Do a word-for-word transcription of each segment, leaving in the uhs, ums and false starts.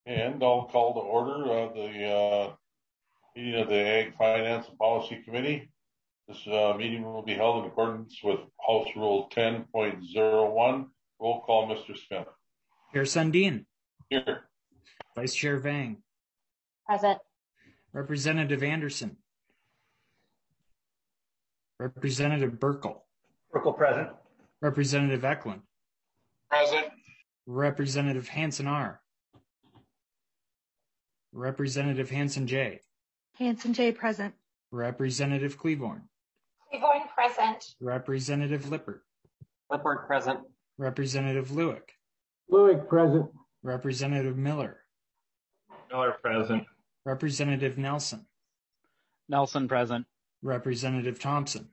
And I'll call to order uh, the uh, meeting of the Ag Finance and Policy Committee. This uh, meeting will be held in accordance with House Rule ten point oh one. Roll call, Mister Smith. Chair Sundin. Here. Vice Chair Vang. Present. Representative Anderson. Representative Burkle. Burkle present. Representative Eklund. Present. Representative Hanson R. Representative Hanson J. Hanson J. present. Representative Cleaborn. Cleaborn present. Representative Lippert. Lippert present. Representative Lewick. Lewick present. Representative Miller. Miller present. Representative Nelson. Nelson present. Representative Thompson.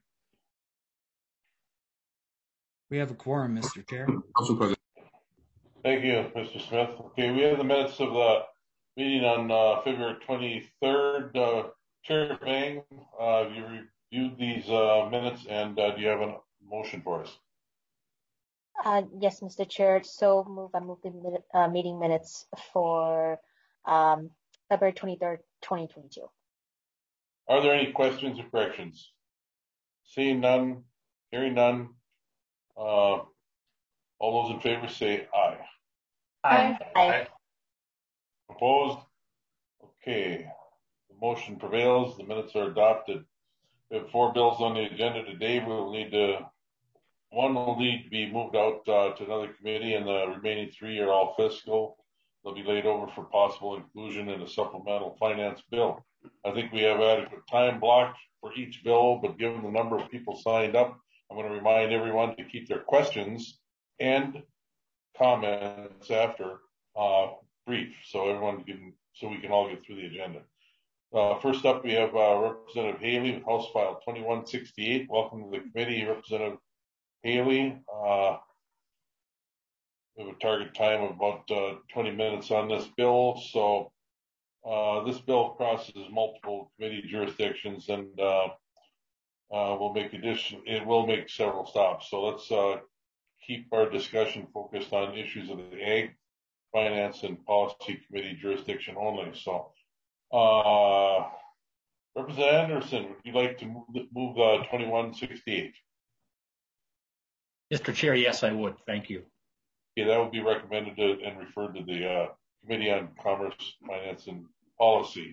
We have a quorum, Mister Chair. Also present. Thank you, Mister Smith. Okay, we have the minutes of the meeting on uh, February twenty-third. Uh, Chair Vang, uh, have you reviewed these uh, minutes, and uh, do you have a motion for us? Uh, yes, Mister Chair. So move. I move the minute, uh, meeting minutes for um, February twenty-third, twenty twenty-two. Are there any questions or corrections? Seeing none, hearing none. Uh, all those in favor say aye. Aye. Aye. Opposed? Okay. The motion prevails. The minutes are adopted. We have four bills on the agenda today. We will need to, one will need to be moved out uh, to another committee, and the remaining three are all fiscal. They'll be laid over for possible inclusion in a supplemental finance bill. I think we have adequate time blocked for each bill, but given the number of people signed up, I'm going to remind everyone to keep their questions and comments after uh, brief, so everyone can, so we can all get through the agenda. Uh, first up, we have uh, Representative Haley with House File twenty-one sixty-eight. Welcome to the committee, Representative Haley. Uh, we have a target time of about uh, twenty minutes on this bill. So uh, this bill crosses multiple committee jurisdictions, and uh, uh, will make addition. It will make several stops. So let's uh, keep our discussion focused on issues of the Ag, Finance, and Policy Committee jurisdiction only. So, uh, Representative Anderson, would you like to move, move uh, twenty-one sixty-eight? Mister Chair, yes, I would. Thank you. Okay, that would be recommended to, and referred to the uh, Committee on Commerce, Finance, and Policy.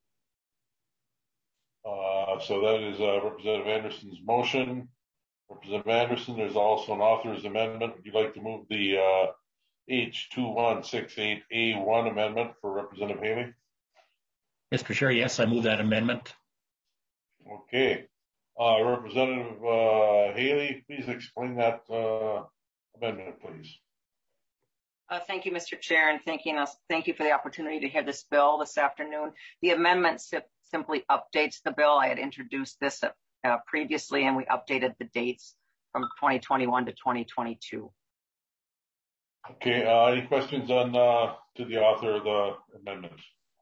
Uh, so that is uh, Representative Anderson's motion. Representative Anderson, there's also an author's amendment. Would you like to move the uh, H twenty-one sixty-eight A one amendment for Representative Haley? Mister Chair, yes, I move that amendment. Okay. Uh, Representative uh, Haley, please explain that uh, amendment, please. Uh, thank you, Mister Chair, and thanking us, thank you for the opportunity to hear this bill this afternoon. The amendment si- simply updates the bill. I had introduced this uh, previously, and we updated the dates from twenty twenty-one to twenty twenty-two. Okay. Uh, any questions on uh, to the author of the amendment?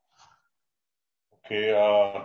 Okay. Uh,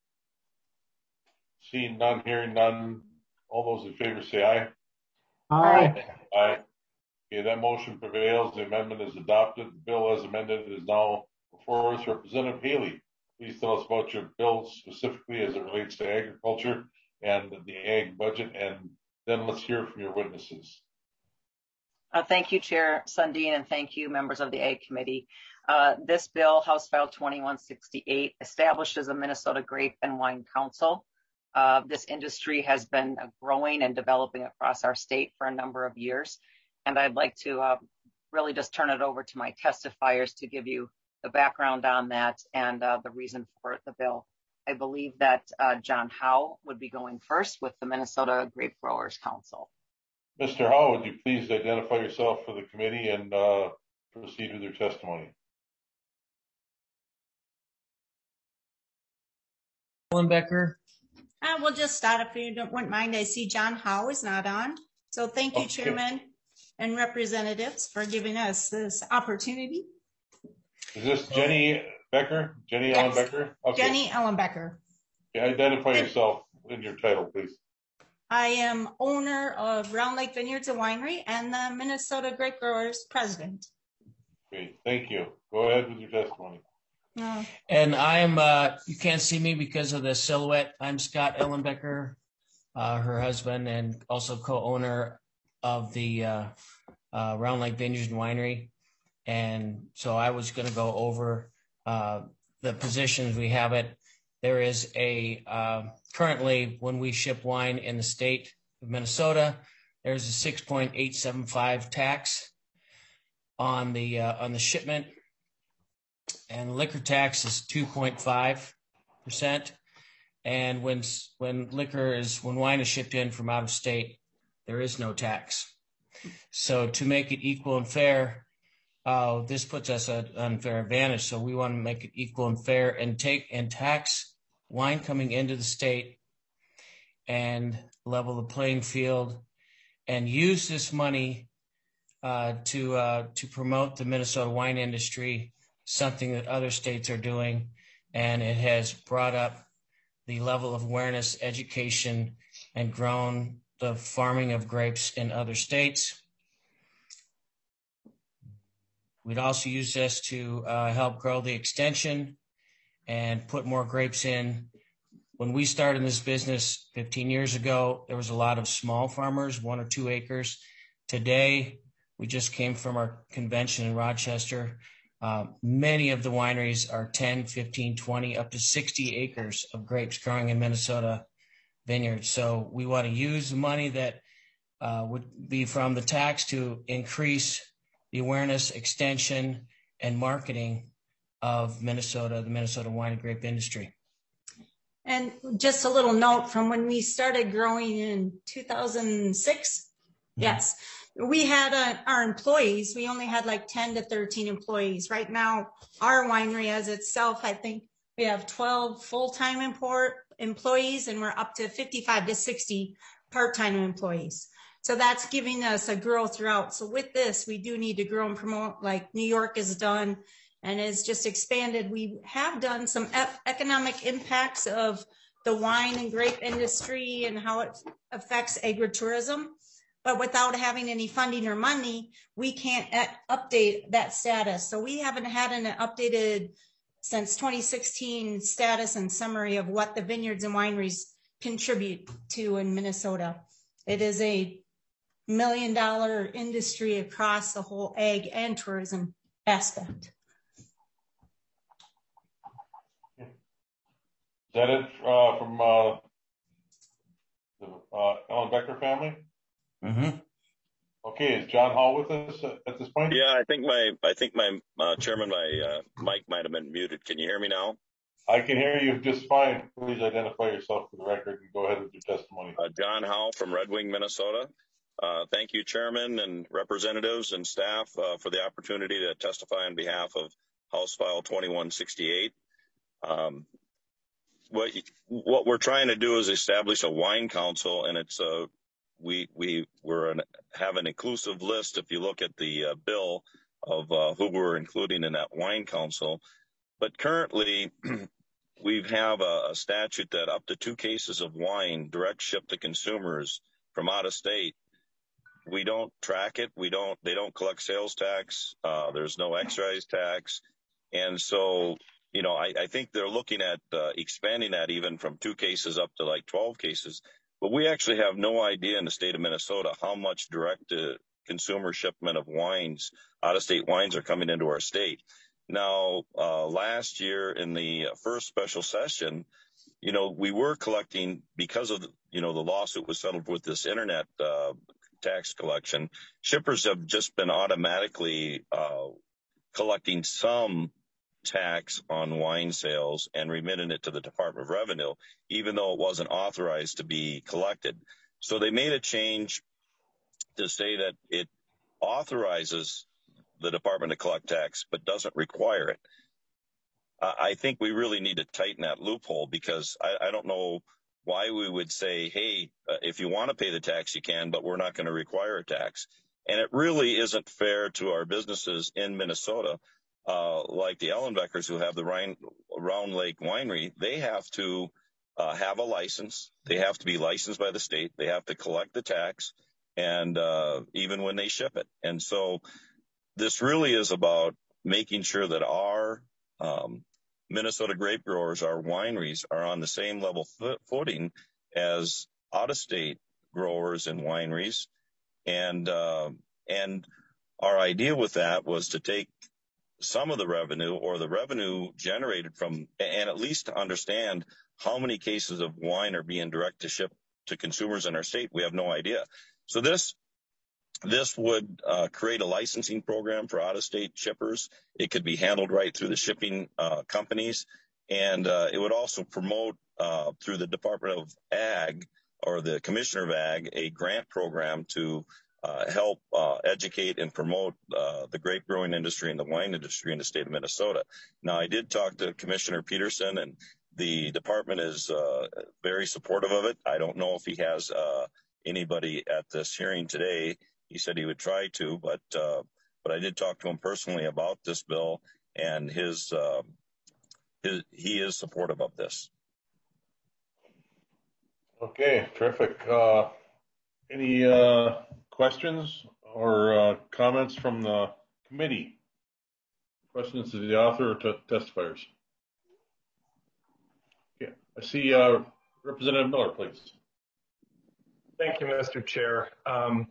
seeing none, hearing none. All those in favor say aye. Aye. Aye. Okay, that motion prevails. The amendment is adopted. The bill as amended is now before us. Representative Haley, please tell us about your bill specifically as it relates to agriculture and the ag budget, and then let's hear from your witnesses. Uh, thank you, Chair Sundin, and thank you, members of the Ag Committee. Uh, this bill, House File twenty-one sixty-eight, establishes a Minnesota Grape and Wine Council. Uh, this industry has been uh, growing and developing across our state for a number of years. And I'd like to uh, really just turn it over to my testifiers to give you the background on that and uh, the reason for the bill. I believe that uh, John Howe would be going first with the Minnesota Grape Growers Council. Mister Howe, would you please identify yourself for the committee and uh, proceed with your testimony? Ellenbecker. Uh, we'll just start if you don't mind. I see John Howe is not on. So thank you, okay. Chairman and representatives, for giving us this opportunity. Is this Jenny Becker? Jenny yes. Ellen Becker? Okay. Jenny Ellenbecker. Okay, identify yourself in your title, please. I am owner of Round Lake Vineyards and Winery and the Minnesota Grape Growers president. Great, thank you. Go ahead with your testimony. No. And I'm, uh, you can't see me because of the silhouette. I'm Scott Ellenbecker, uh, her husband, and also co-owner of the uh, uh, Round Lake Vineyards and Winery. And so I was going to go over uh, the positions we have it. There is a, uh, currently when we ship wine in the state of Minnesota, there's a six point eight seven five tax on the, uh, on the shipment. And liquor tax is two point five percent. And when, when liquor is, when wine is shipped in from out of state, there is no tax. So to make it equal and fair, uh, this puts us at an unfair advantage. So we want to make it equal and fair and take and tax wine coming into the state and level the playing field and use this money uh, to, uh, to promote the Minnesota wine industry, something that other states are doing, and it has brought up the level of awareness, education, and grown the farming of grapes in other states. We'd also use this to uh, help grow the extension and put more grapes in. When we started in this business fifteen years ago, there was a lot of small farmers, one or two acres. Today, we just came from our convention in Rochester. Uh, many of the wineries are ten, fifteen, twenty, up to sixty acres of grapes growing in Minnesota vineyards. So we want to use the money that uh, would be from the tax to increase the awareness, extension, and marketing of Minnesota, the Minnesota wine and grape industry. And just a little note from when we started growing in two thousand six. Mm-hmm. Yes. We had uh, our employees, we only had like ten to thirteen employees. Right now, our winery as itself, I think we have twelve full-time import employees and we're up to fifty-five to sixty part-time employees. So that's giving us a growth throughout. So with this, we do need to grow and promote like New York has done and has just expanded. We have done some e- economic impacts of the wine and grape industry and how it affects agritourism. But without having any funding or money, we can't update that status. So we haven't had an updated since twenty sixteen status and summary of what the vineyards and wineries contribute to in Minnesota. It is a million dollar industry across the whole ag and tourism aspect. Is that it uh, from uh, the uh, Ellenbecker family? Mm-hmm. Okay, is John Hall with us at this point? Yeah, I think my, I think my uh, chairman, my uh, mic might have been muted. Can you hear me now? I can hear you just fine. Please identify yourself for the record and go ahead with your testimony. Uh, John Howell from Red Wing, Minnesota. Uh, thank you, chairman and representatives and staff uh, for the opportunity to testify on behalf of House File twenty-one sixty-eight. Um, what what we're trying to do is establish a wine council, and it's a we we we're an, have an inclusive list. If you look at the uh, bill of uh, who we're including in that wine council, but currently we have a, a statute that up to two cases of wine direct shipped to consumers from out of state. We don't track it. We don't, they don't collect sales tax. Uh, there's no excise tax. And so, you know, I, I think they're looking at uh, expanding that even from two cases up to like twelve cases. But we actually have no idea in the state of Minnesota how much direct to consumer shipment of wines, out of state wines are coming into our state. Now, uh, last year in the first special session, you know, we were collecting because of, the, you know, the lawsuit was settled with this internet uh, tax collection. Shippers have just been automatically uh, collecting some tax on wine sales and remitting it to the Department of Revenue, even though it wasn't authorized to be collected. So they made a change to say that it authorizes the department to collect tax, but doesn't require it. Uh, I think we really need to tighten that loophole because I, I don't know why we would say, hey, uh, if you want to pay the tax, you can, but we're not going to require a tax. And it really isn't fair to our businesses in Minnesota, uh, like the Ellenbeckers who have the Rhine, Round Lake Winery. They have to uh, have a license. They have to be licensed by the state. They have to collect the tax, and uh, even when they ship it. And so this really is about making sure that our um, Minnesota grape growers, our wineries, are on the same level foot, footing as out-of-state growers and wineries. And uh, and our idea with that was to take some of the revenue or the revenue generated from, and at least to understand how many cases of wine are being direct to ship to consumers in our state. We have no idea. So this This would uh, create a licensing program for out-of-state shippers. It could be handled right through the shipping uh, companies, and uh, it would also promote uh, through the Department of Ag or the Commissioner of Ag a grant program to uh, help uh, educate and promote uh, the grape growing industry and the wine industry in the state of Minnesota. Now, I did talk to Commissioner Peterson, and the department is uh, very supportive of it. I don't know if he has uh, anybody at this hearing today. He said he would try to, but uh, but I did talk to him personally about this bill, and his uh, his he is supportive of this. Okay, terrific. Uh, any uh, questions or uh, comments from the committee? Questions to the author or to testifiers? Okay, I see uh, Representative Miller, please. Thank you, Mister Chair. Um,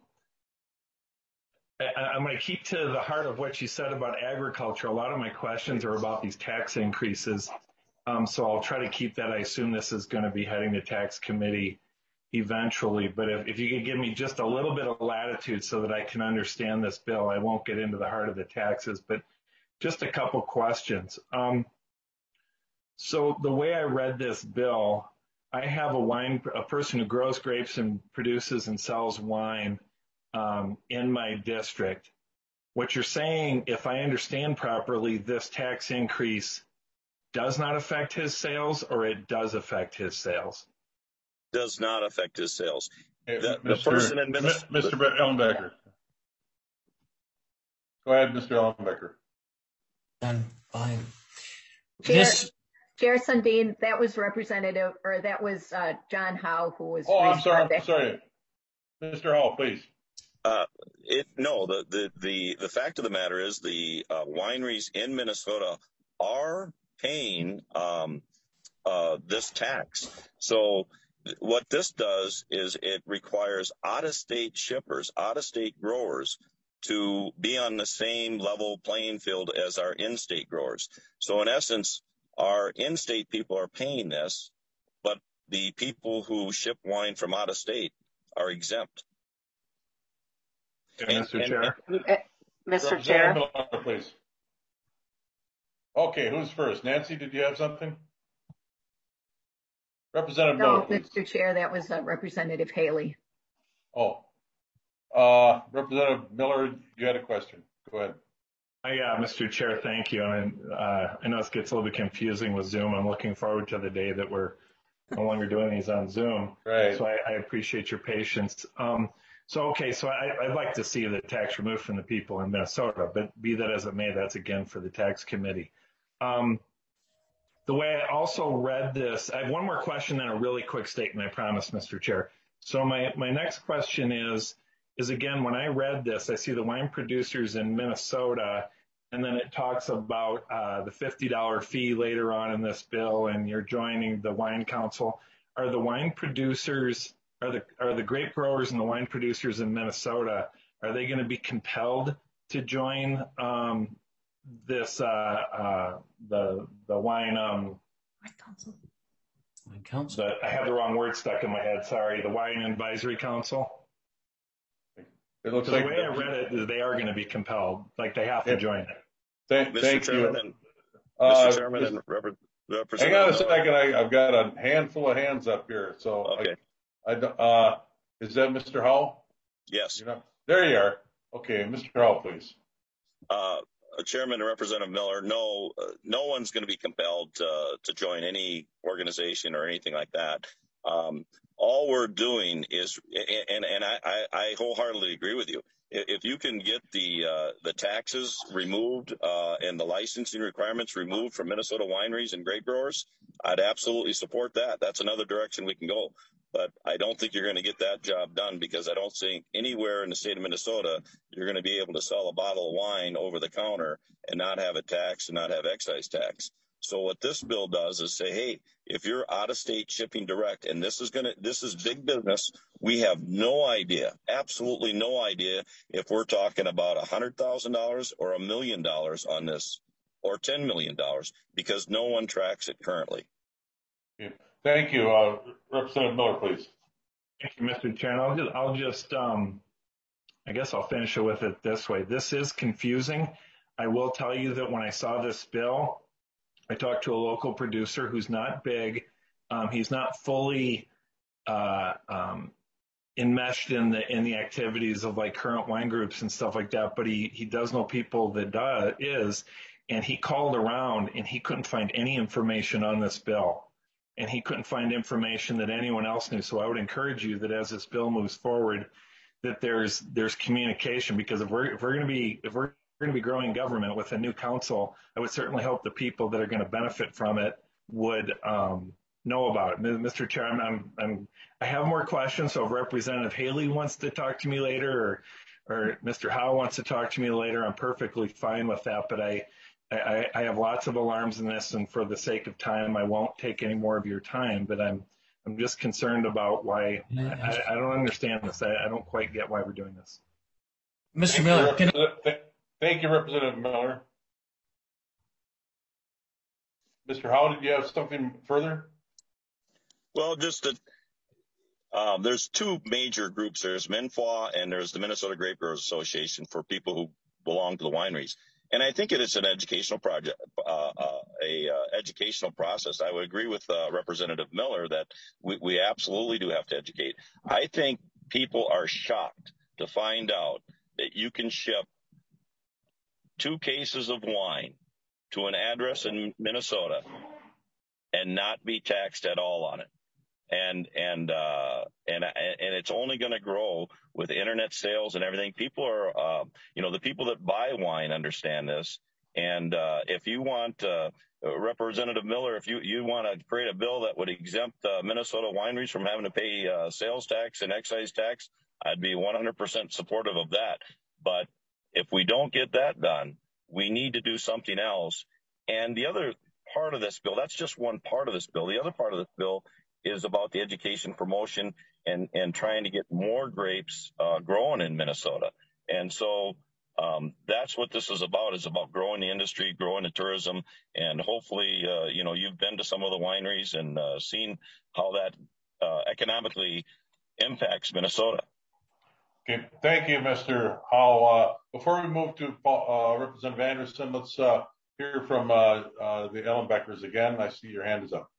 I, I'm going to keep to the heart of what you said about agriculture. A lot of my questions are about these tax increases. Um, so I'll try to keep that. I assume this is going to be heading to tax committee eventually. But if, if you could give me just a little bit of latitude so that I can understand this bill, I won't get into the heart of the taxes, but just a couple questions. Um, so the way I read this bill, I have a wine, a person who grows grapes and produces and sells wine um, in my district. What you're saying, if I understand properly, this tax increase does not affect his sales, or it does affect his sales? Does not affect his sales. Hey, the, Mister the person in Minnesota, Mister Ellenbecker. Go ahead, Mister Ellenbecker. Done. Fine. Chair, This, Chair Sundin, that was Representative, or that was uh, John Howe who was. Oh, I'm sorry. I'm sorry. Mister Hall, please. Uh, it, no, the, the, the, the fact of the matter is the uh, wineries in Minnesota are paying um, uh, this tax. So what this does is it requires out-of-state shippers, out-of-state growers to be on the same level playing field as our in-state growers. So in essence, our in-state people are paying this, but the people who ship wine from out-of-state are exempt. Okay, Mister Chair. Uh, Mister Chair. Miller, please. Okay, who's first? Nancy, did you have something? Representative No, Miller, please. Mister Chair, that was uh, Representative Haley. Oh, uh, Representative Miller, you had a question. Go ahead. Uh, yeah, Mister Chair, thank you. And uh, I know this gets a little bit confusing with Zoom. I'm looking forward to the day that we're no longer doing these on Zoom. Right. So I, I appreciate your patience. Um, so, okay, so I, I'd like to see the tax removed from the people in Minnesota, but be that as it may, that's again for the tax committee. Um, the way I also read this, I have one more question and a really quick statement, I promise, Mister Chair. So my, my next question is, is again, when I read this, I see the wine producers in Minnesota, and then it talks about uh, the fifty dollar fee later on in this bill, and you're joining the Wine Council. Are the wine producers, are the are the grape growers and the wine producers in Minnesota, are they going to be compelled to join um, this uh, uh, the the wine um, Wine Council? Wine Council. The, I have the wrong word stuck in my head. Sorry, the Wine Advisory Council. It looks so like the way I read it is they are going to be compelled, like they have to yeah. join it. Thank, Mister thank Chairman you. And, uh, Mister Chairman and Rep- Representative. Hang on a second. I, I've got a handful of hands up here. So, okay. I, I, uh, is that Mister Hall? Yes. You're not, there you are. Okay, Mister Hall, please. Uh, Chairman and Representative Miller, no, uh, no one's going to be compelled uh, to join any organization or anything like that. Um, all we're doing is, and, and I, I wholeheartedly agree with you, if you can get the uh, the taxes removed uh, and the licensing requirements removed from Minnesota wineries and grape growers, I'd absolutely support that. That's another direction we can go. But I don't think you're going to get that job done, because I don't think anywhere in the state of Minnesota you're going to be able to sell a bottle of wine over the counter and not have it taxed and not have excise tax. So what this bill does is say, hey, if you're out of state shipping direct, and this is going to, this is big business, we have no idea, absolutely no idea if we're talking about a hundred thousand dollars or a million dollars on this, or ten million dollars, because no one tracks it currently. Okay. Thank you. Uh, Representative Miller, please. Thank you, Mister Chair. I'll just, I'll just um, I guess I'll finish it with it this way. This is confusing. I will tell you that when I saw this bill, I talked to a local producer who's not big. Um, he's not fully uh, um, enmeshed in the in the activities of like current wine groups and stuff like that, but he he does know people that does is, and he called around and he couldn't find any information on this bill, and he couldn't find information that anyone else knew. So I would encourage you that as this bill moves forward, that there's there's communication, because if we're if we're going to be if we're going to be growing government with a new council, I would certainly hope the people that are going to benefit from it would um, know about it. Mister Chair, I'm, I'm, I'm, I have more questions, so if Representative Haley wants to talk to me later, or, or Mister Howe wants to talk to me later, I'm perfectly fine with that, but I, I, I have lots of alarms in this, and for the sake of time, I won't take any more of your time, but I'm, I'm just concerned about why, I, I don't understand this. I, I don't quite get why we're doing this. Mister Miller, can I... Thank you, Representative Miller. Mister Howe, did you have something further? Well, just that um, there's two major groups. There's MINFA and there's the Minnesota Grape Growers Association for people who belong to the wineries. And I think it is an educational project, uh, uh, a uh, educational process. I would agree with uh, Representative Miller that we, we absolutely do have to educate. I think people are shocked to find out that you can ship two cases of wine to an address in Minnesota and not be taxed at all on it. And, and, uh, and, and it's only going to grow with internet sales and everything. People are, uh, you know, the people that buy wine understand this. And, uh, if you want, uh, Representative Miller, if you, you want to create a bill that would exempt, uh, Minnesota wineries from having to pay, uh, sales tax and excise tax, I'd be one hundred percent supportive of that. But if we don't get that done, we need to do something else. And the other part of this bill, that's just one part of this bill. The other part of this bill is about the education promotion and, and trying to get more grapes uh, grown in Minnesota. And so um, that's what this is about, is about growing the industry, growing the tourism. And hopefully, uh, you know, you've been to some of the wineries and uh, seen how that uh, economically impacts Minnesota. Okay, thank you, Mister Howe. Uh, before we move to uh, Representative Anderson, let's uh, hear from uh, uh, the Ellenbeckers again. I see your hand is up.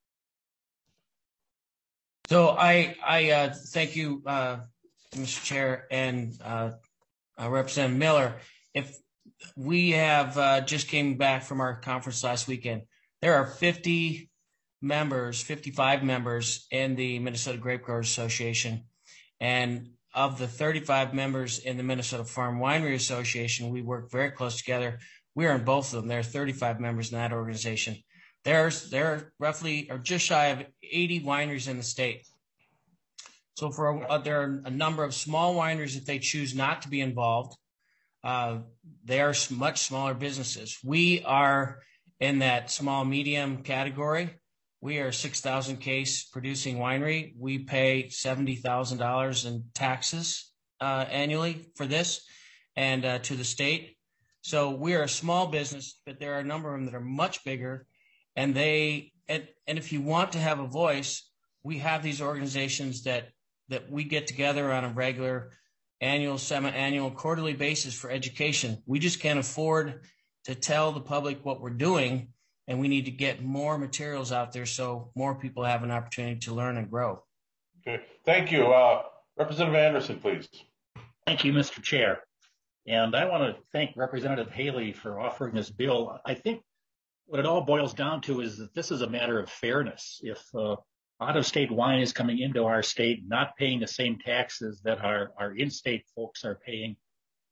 So I, I uh, thank you, uh, Mister Chair and uh, uh, Representative Miller. If we have uh, just came back from our conference last weekend, there are fifty members, fifty-five members in the Minnesota Grape Growers Association, and of the thirty-five members in the Minnesota Farm Winery Association, we work very close together. We are in both of them. There are thirty-five members in that organization. There's there are roughly or just shy of eighty wineries in the state. So for uh, there are a number of small wineries that they choose not to be involved. Uh, they are much smaller businesses. We are in that small medium category. We are a six thousand case producing winery. We pay seventy thousand dollars in taxes uh, annually for this and uh, to the state. So we are a small business, but there are a number of them that are much bigger. And they and, and if you want to have a voice, we have these organizations that that we get together on a regular annual, semi-annual, quarterly basis for education. We just can't afford to tell the public what we're doing. And we need to get more materials out there so more people have an opportunity to learn and grow. Okay, thank you. Uh, Representative Anderson, please. Thank you, Mister Chair. And I want to thank Representative Haley for offering this bill. I think what it all boils down to is that this is a matter of fairness. If uh, out-of-state wine is coming into our state, not paying the same taxes that our, our in-state folks are paying,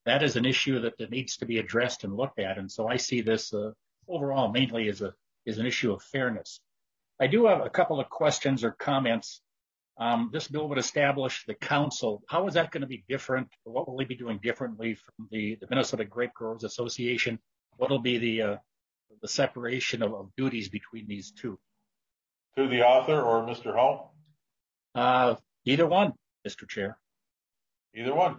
that is an issue that, that needs to be addressed and looked at. And so I see this uh, overall mainly as a is an issue of fairness. I do have a couple of questions or comments. Um, this bill would establish the council. How is that going to be different? What will they be doing differently from the, the Minnesota Grape Growers Association? What will be the uh, the separation of, of duties between these two? To the author or Mister Hull? Uh, either one, Mister Chair. Either one.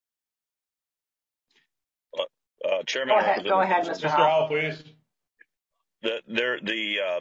Uh, uh, Chairman. Go ahead, go ahead, Mister Mister Hull, please. The, there, the, uh,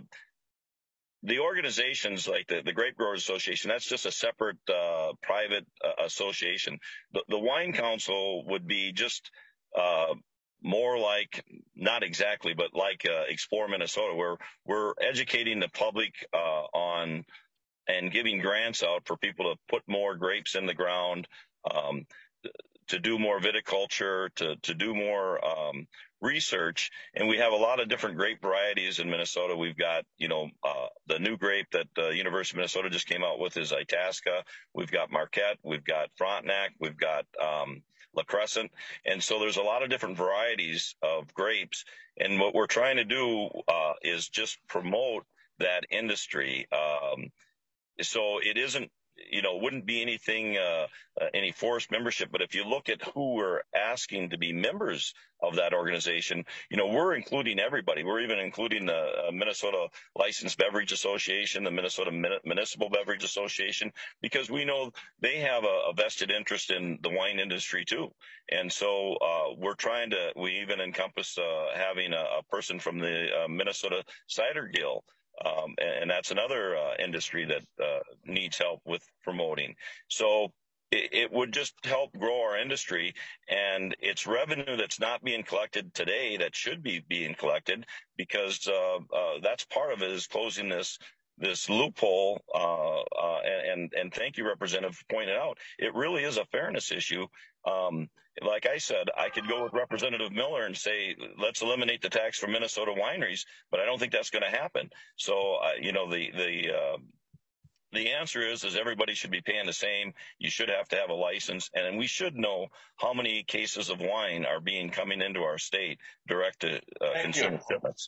the organizations like the, the Grape Growers Association, that's just a separate uh, private uh, association. The, the Wine Council would be just uh, more like, not exactly, but like uh, Explore Minnesota, where we're educating the public uh, on and giving grants out for people to put more grapes in the ground, um, to do more viticulture, to, to do more um, research. And we have a lot of different grape varieties in Minnesota. We've got, you know, uh, the new grape that the University of Minnesota just came out with is Itasca. We've got Marquette. We've got Frontenac. We've got um, La Crescent. And so there's a lot of different varieties of grapes. And what we're trying to do uh, is just promote that industry. Um, so it isn't, you know, wouldn't be anything, uh, uh, any forced membership. But if you look at who we're asking to be members of that organization, you know, we're including everybody. We're even including the uh, Minnesota Licensed Beverage Association, the Minnesota Min- Municipal Beverage Association, because we know they have a, a vested interest in the wine industry too. And so uh, we're trying to, we even encompass uh, having a, a person from the uh, Minnesota Cider Guild. Um, and, and that's another uh, industry that uh, needs help with promoting. So it, it would just help grow our industry, and it's revenue that's not being collected today that should be being collected, because uh, uh, that's part of it, is closing this this loophole. Uh, uh, and and thank you, Representative, for pointing out it really is a fairness issue. Um, like I said, I could go with Representative Miller and say, let's eliminate the tax for Minnesota wineries, but I don't think that's going to happen. So, uh, you know, the the uh, the answer is, is everybody should be paying the same. You should have to have a license, and we should know how many cases of wine are being coming into our state direct to uh, consumer shipments.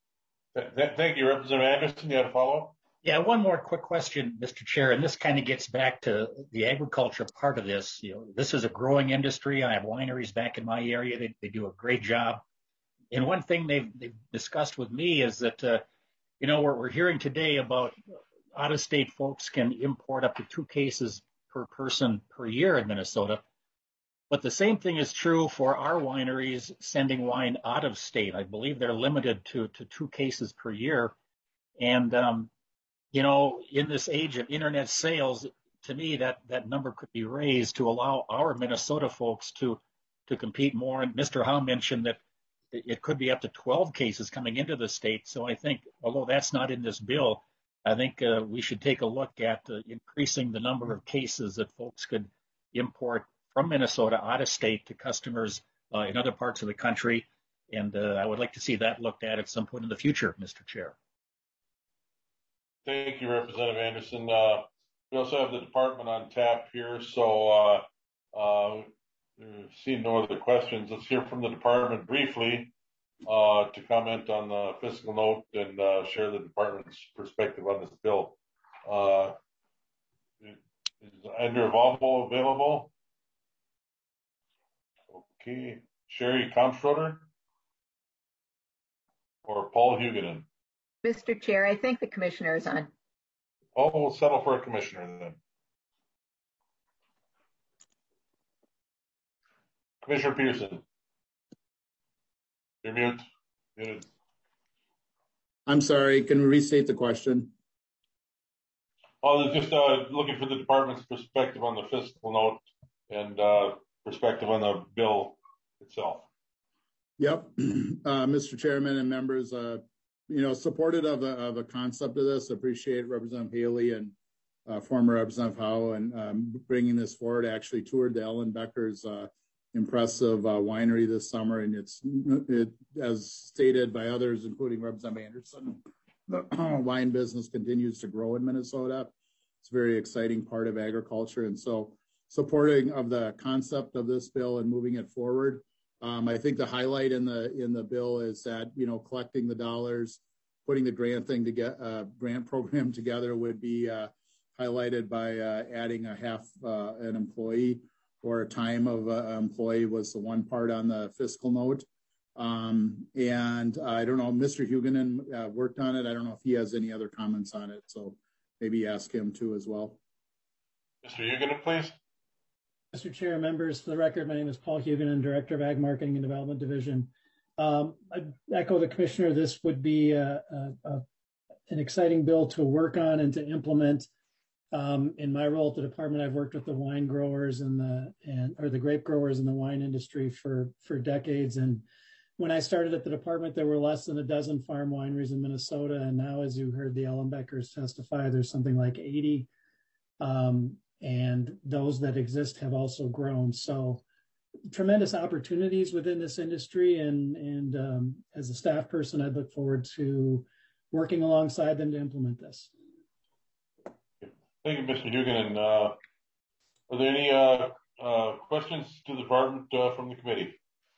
Thank you, Representative Anderson. You have a follow-up? Yeah, one more quick question, Mister Chair, and this kind of gets back to the agriculture part of this. You know, this is a growing industry. I have wineries back in my area. They, they do a great job. And one thing they've, they've discussed with me is that, uh, you know, we're, we're hearing today about out-of-state folks can import up to two cases per person per year in Minnesota. But the same thing is true for our wineries sending wine out of state. I believe they're limited to, to two cases per year. And, um, you know, in this age of internet sales, to me, that, that number could be raised to allow our Minnesota folks to, to compete more. And Mister Howe mentioned that it could be up to twelve cases coming into the state. So I think, although that's not in this bill, I think uh, we should take a look at uh, increasing the number of cases that folks could import from Minnesota out of state to customers uh, in other parts of the country. And uh, I would like to see that looked at at some point in the future, Mister Chair. Thank you, Representative Anderson. Uh, we also have the department on tap here, so uh, uh, seeing no other questions, let's hear from the department briefly uh, to comment on the fiscal note and uh, share the department's perspective on this bill. Uh, is Andrew Valvo available? Okay. Sherry Comstroder or Paul Huguenin? Mister Chair, I think the commissioner is on. Oh, we'll settle for a commissioner then. Commissioner Peterson. You're mute. Muted. I'm sorry, can we restate the question? Oh, just uh, looking for the department's perspective on the fiscal note and uh, perspective on the bill itself. Yep, uh, Mister Chairman and members, uh, you know, supportive of the, of the concept of this. Appreciate Representative Haley and uh, former Representative Howe and um, bringing this forward. I actually toured the Ellenbecker's uh, impressive uh, winery this summer, and it's, it, as stated by others, including Representative Anderson, the wine business continues to grow in Minnesota. It's a very exciting part of agriculture, and so supporting of the concept of this bill and moving it forward. Um, I think the highlight in the in the bill is that, you know, collecting the dollars, putting the grant thing to get uh, grant program together would be uh, highlighted by uh, adding a half uh, an employee or a time of an employee was the one part on the fiscal note. Um, and I don't know, Mister Huguenin uh, worked on it. I don't know if he has any other comments on it. So maybe ask him too as well. Mister Huguenin, please. Mister Chair, members, for the record, my name is Paul Huguenin, Director of Ag Marketing and Development Division. Um, I echo the Commissioner. This would be a, a, a, an exciting bill to work on and to implement. Um, in my role at the department, I've worked with the wine growers and the and or the grape growers in the wine industry for for decades. And when I started at the department, there were less than a dozen farm wineries in Minnesota, and now, as you heard the Ellenbeckers testify, there's something like eighty. Um, and those that exist have also grown. So tremendous opportunities within this industry. And, and um, as a staff person, I look forward to working alongside them to implement this. Thank you, Mister Huguenin. Uh, are there any uh, uh, questions to the department uh, from the committee?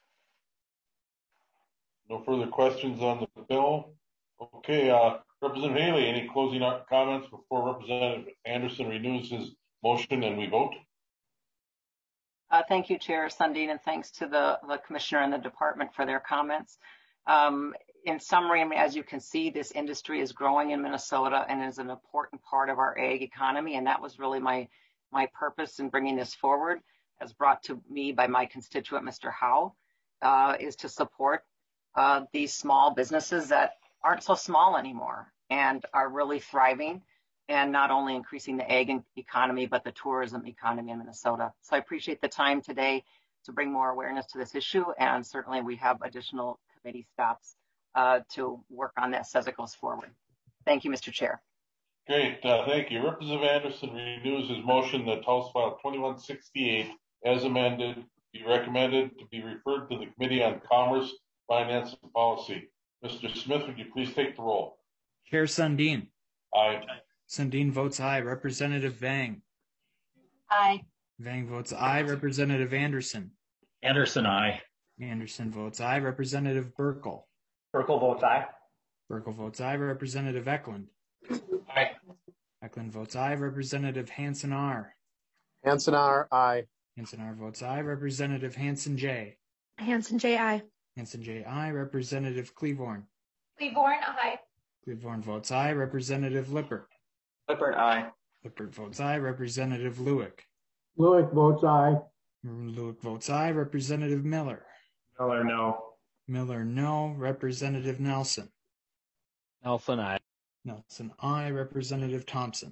No further questions on the bill. Okay, uh, Representative Haley, any closing comments before Representative Anderson renews his motion and we vote? Uh, thank you, Chair Sundin, and thanks to the, the Commissioner and the department for their comments. Um, in summary, I mean, as you can see, this industry is growing in Minnesota and is an important part of our ag economy, and that was really my, my purpose in bringing this forward, as brought to me by my constituent, Mister Howe, uh, is to support uh, these small businesses that aren't so small anymore and are really thriving, and not only increasing the ag economy, but the tourism economy in Minnesota. So I appreciate the time today to bring more awareness to this issue, and certainly we have additional committee stops uh, to work on this as it goes forward. Thank you, Mister Chair. Great, uh, thank you. Representative Anderson renews his motion that House File twenty-one sixty-eight, as amended, be recommended to be referred to the Committee on Commerce, Finance, and Policy. Mister Smith, would you please take the roll? Chair Sundin. Aye. Sundin votes aye. Representative Vang. Aye. Vang votes aye. Representative Anderson. Anderson, aye. Anderson votes aye. Representative Burkle. Burkle votes aye. Burkle votes aye. Representative Eklund. Aye. Eklund votes aye. Representative Hansen R. Hansen R, aye. Hansen R votes aye. Representative Hansen J. Hansen J, aye. Hansen J, aye. Representative Cleavorn. Cleavorn, aye. Cleavorn votes aye. Representative Lippert. Lippert, aye. Lippert votes aye. Representative Lewick. Lewick votes aye. Lewick votes aye. Representative Miller. Miller, no. Miller, no. Representative Nelson. Nelson, aye. Nelson, aye. Representative Thompson.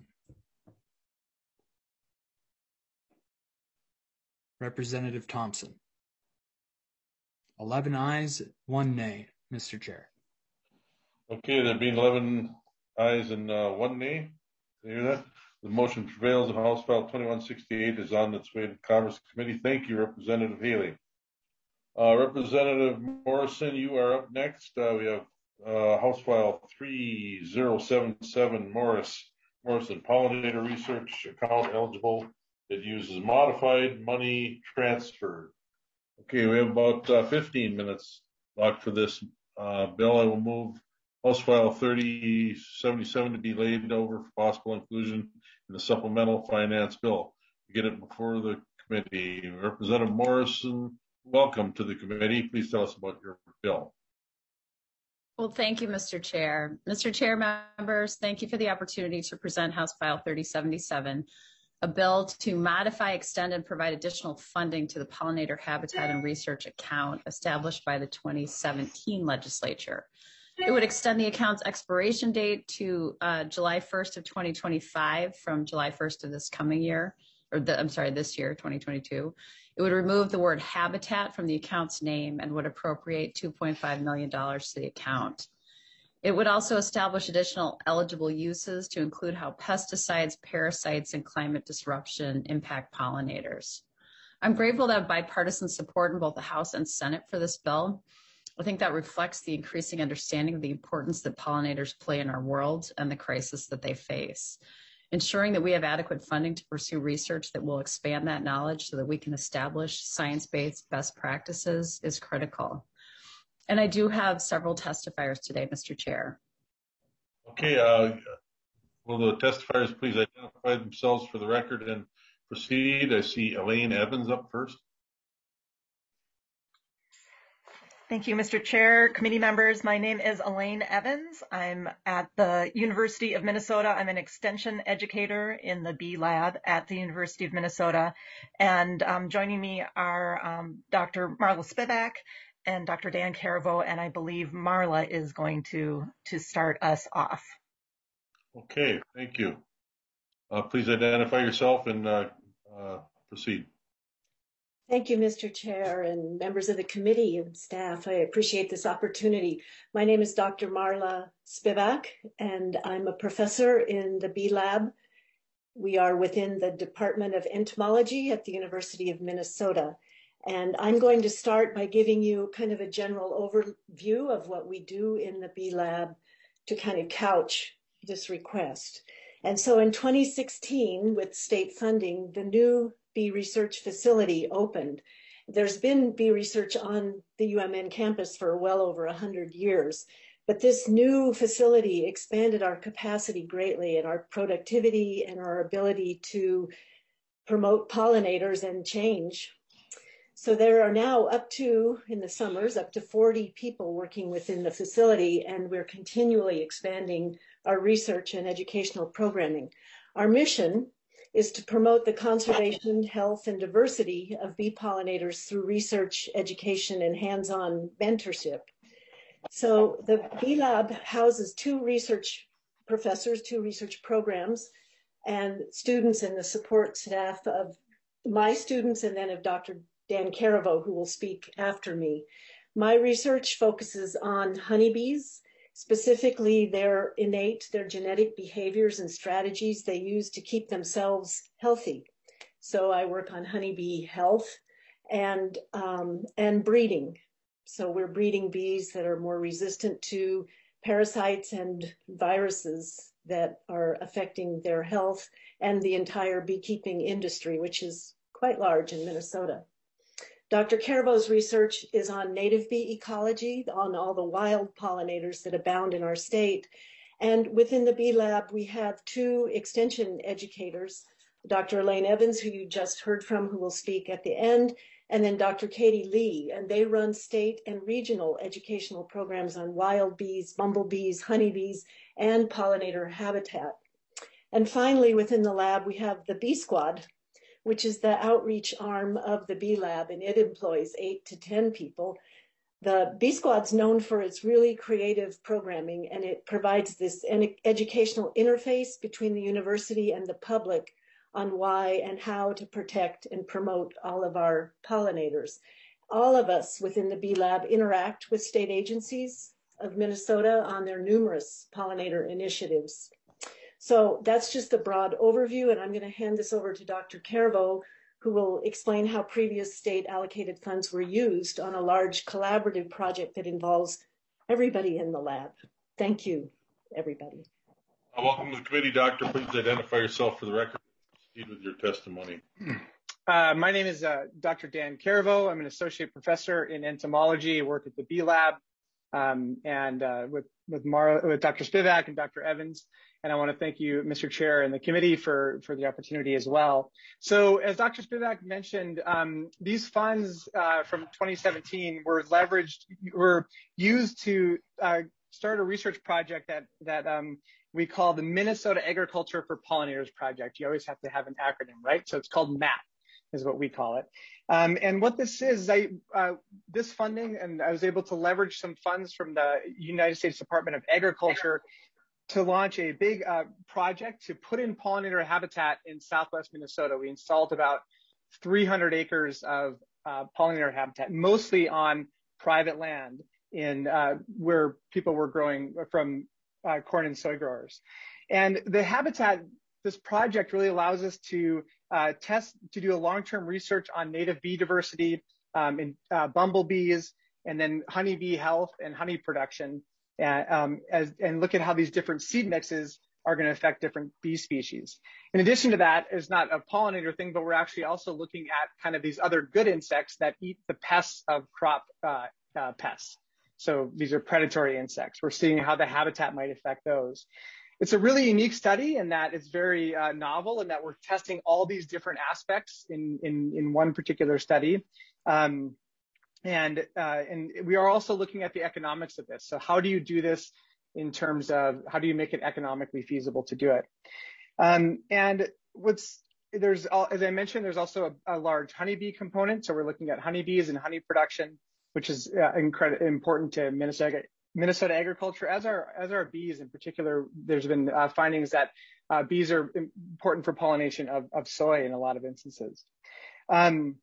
Representative Thompson. eleven ayes, one nay, Mister Chair. Okay, there being eleven ayes and uh, one nay. You hear that? The motion prevails and House File twenty-one sixty-eight is on its way to the Commerce Committee. Thank you, Representative Haley. Uh, Representative Morrison, you are up next. Uh, we have uh, House File three zero seven seven, Morris, Morrison Pollinator Research Account eligible. It uses modified money transfer. Okay, we have about uh, fifteen minutes locked for this uh, bill. I will move House File thirty seventy-seven to be laid over for possible inclusion in the supplemental finance bill. Get it before the committee. Representative Morrison, welcome to the committee. Please tell us about your bill. Well, thank you, Mister Chair. Mister Chair, members, thank you for the opportunity to present House File thirty seventy-seven, a bill to modify, extend, and provide additional funding to the Pollinator Habitat and Research Account established by the twenty seventeen legislature. It would extend the account's expiration date to uh, July first of twenty twenty-five from July first of this coming year, or the, I'm sorry, this year, twenty twenty-two. It would remove the word habitat from the account's name and would appropriate two point five million dollars to the account. It would also establish additional eligible uses to include how pesticides, parasites, and climate disruption impact pollinators. I'm grateful to have bipartisan support in both the House and Senate for this bill. I think that reflects the increasing understanding of the importance that pollinators play in our world and the crisis that they face. Ensuring that we have adequate funding to pursue research that will expand that knowledge so that we can establish science-based best practices is critical. And I do have several testifiers today, Mister Chair. Okay, uh, will the testifiers please identify themselves for the record and proceed? I see Elaine Evans up first. Thank you, Mister Chair, committee members. My name is Elaine Evans. I'm at the University of Minnesota. I'm an extension educator in the B Lab at the University of Minnesota. And um, joining me are um, Doctor Marla Spivak and Doctor Dan Caravo, and I believe Marla is going to, to start us off. Okay, thank you. Uh, please identify yourself and uh, uh, proceed. Thank you, Mister Chair and members of the committee and staff. I appreciate this opportunity. My name is Doctor Marla Spivak, and I'm a professor in the B Lab. We are within the Department of Entomology at the University of Minnesota. And I'm going to start by giving you kind of a general overview of what we do in the B Lab to kind of couch this request. And so in twenty sixteen, with state funding, the new bee research facility opened. There's been bee research on the U M N campus for well over one hundred years, but this new facility expanded our capacity greatly and our productivity and our ability to promote pollinators and change. So there are now up to, in the summers, up to forty people working within the facility, and we're continually expanding our research and educational programming. Our mission is to promote the conservation, health, and diversity of bee pollinators through research, education, and hands-on mentorship. So the B Lab houses two research professors, two research programs, and students and the support staff of my students and then of Doctor Dan Caravo, who will speak after me. My research focuses on honeybees, specifically their innate, their genetic behaviors and strategies they use to keep themselves healthy. So I work on honeybee health and, um, and breeding. So we're breeding bees that are more resistant to parasites and viruses that are affecting their health and the entire beekeeping industry, which is quite large in Minnesota. Doctor Caravo's research is on native bee ecology, on all the wild pollinators that abound in our state. And within the Bee Lab, we have two extension educators, Doctor Elaine Evans, who you just heard from, who will speak at the end, and then Doctor Katie Lee, and they run state and regional educational programs on wild bees, bumblebees, honeybees, and pollinator habitat. And finally, within the lab, we have the Bee Squad, which is the outreach arm of the Bee Lab, and it employs eight to ten people. The Bee Squad's known for its really creative programming, and it provides this educational interface between the university and the public on why and how to protect and promote all of our pollinators. All of us within the Bee Lab interact with state agencies of Minnesota on their numerous pollinator initiatives. So that's just a broad overview, and I'm going to hand this over to Doctor Caravo, who will explain how previous state allocated funds were used on a large collaborative project that involves everybody in the lab. Thank you, everybody. Uh, welcome to the committee, Doctor. Please identify yourself for the record. Proceed with your testimony. Uh, my name is uh, Doctor Dan Caravo. I'm an associate professor in entomology. I work at the Bee Lab um, and uh, with with, Mar with Doctor Spivak and Doctor Evans. And I want to thank you, Mister Chair, and the committee for, for the opportunity as well. So as Doctor Spivak mentioned, um, these funds uh, from twenty seventeen were leveraged, were used to uh, start a research project that, that um, we call the Minnesota Agriculture for Pollinators Project. You always have to have an acronym, right? So it's called MAP, is what we call it. Um, and what this is, I, uh, this funding, and I was able to leverage some funds from the United States Department of Agriculture to launch a big uh, project to put in pollinator habitat in Southwest Minnesota. We installed about three hundred acres of uh, pollinator habitat, mostly on private land in uh, where people were growing from uh, corn and soy growers. And the habitat, this project really allows us to uh, test, to do a long-term research on native bee diversity, um, in uh, bumblebees, and then honeybee health and honey production. Uh, um, as, and look at how these different seed mixes are going to affect different bee species. In addition to that, it's not a pollinator thing, but we're actually also looking at kind of these other good insects that eat the pests of crop uh, uh, pests. So these are predatory insects. We're seeing how the habitat might affect those. It's a really unique study in that it's very uh, novel and that we're testing all these different aspects in, in, in one particular study. Um, and, uh, and we are also looking at the economics of this. So how do you do this in terms of how do you make it economically feasible to do it? Um, and what's, there's, as I mentioned, there's also a, a large honeybee component. So we're looking at honeybees and honey production, which is uh, incredibly important to Minnesota, Minnesota agriculture, as are, as are bees in particular. There's been uh, findings that uh, bees are important for pollination of, of soy in a lot of instances. Um,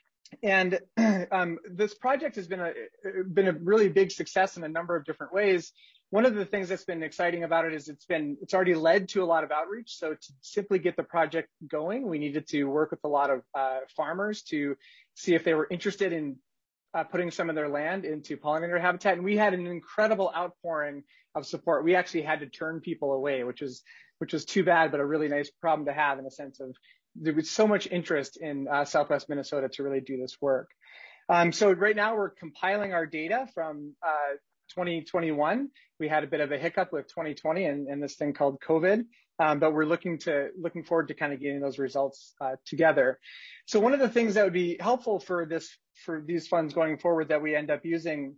and um, this project has been a, been a really big success in a number of different ways. One of the things that's been exciting about it is it's been, it's already led to a lot of outreach. So to simply get the project going, we needed to work with a lot of uh, farmers to see if they were interested in uh, putting some of their land into pollinator habitat. And we had an incredible outpouring of support. We actually had to turn people away, which is, which was too bad, but a really nice problem to have in the sense of there was so much interest in uh, Southwest Minnesota to really do this work. Um, so right now we're compiling our data from uh, twenty twenty-one. We had a bit of a hiccup with twenty twenty and, and this thing called COVID, um, but we're looking to looking forward to kind of getting those results uh, together. So one of the things that would be helpful for this for these funds going forward that we end up using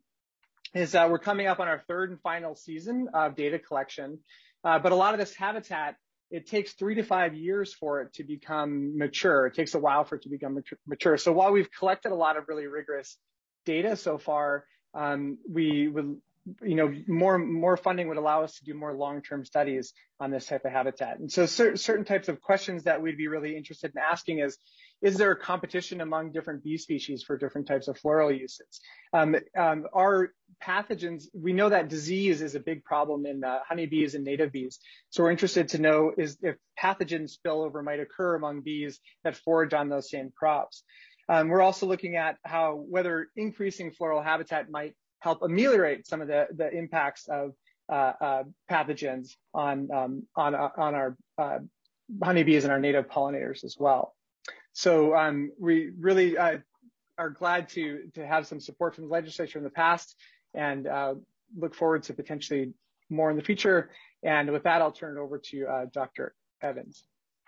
is uh, we're coming up on our third and final season of data collection, uh, but a lot of this habitat, it takes three to five years for it to become mature. It takes a while for it to become mature. So while we've collected a lot of really rigorous data so far, um, we would, you know, more more funding would allow us to do more long-term studies on this type of habitat. And so cer certain types of questions that we'd be really interested in asking is, is there a competition among different bee species for different types of floral uses? Um, um, are pathogens, we know that disease is a big problem in uh, honeybees and native bees. So we're interested to know is if pathogen spillover might occur among bees that forage on those same crops. Um, we're also looking at how whether increasing floral habitat might help ameliorate some of the, the impacts of uh, uh, pathogens on, um, on, uh, on our uh, honeybees and our native pollinators as well. So um, we really uh, are glad to, to have some support from the legislature in the past and uh, look forward to potentially more in the future. And with that, I'll turn it over to uh, Doctor Evans.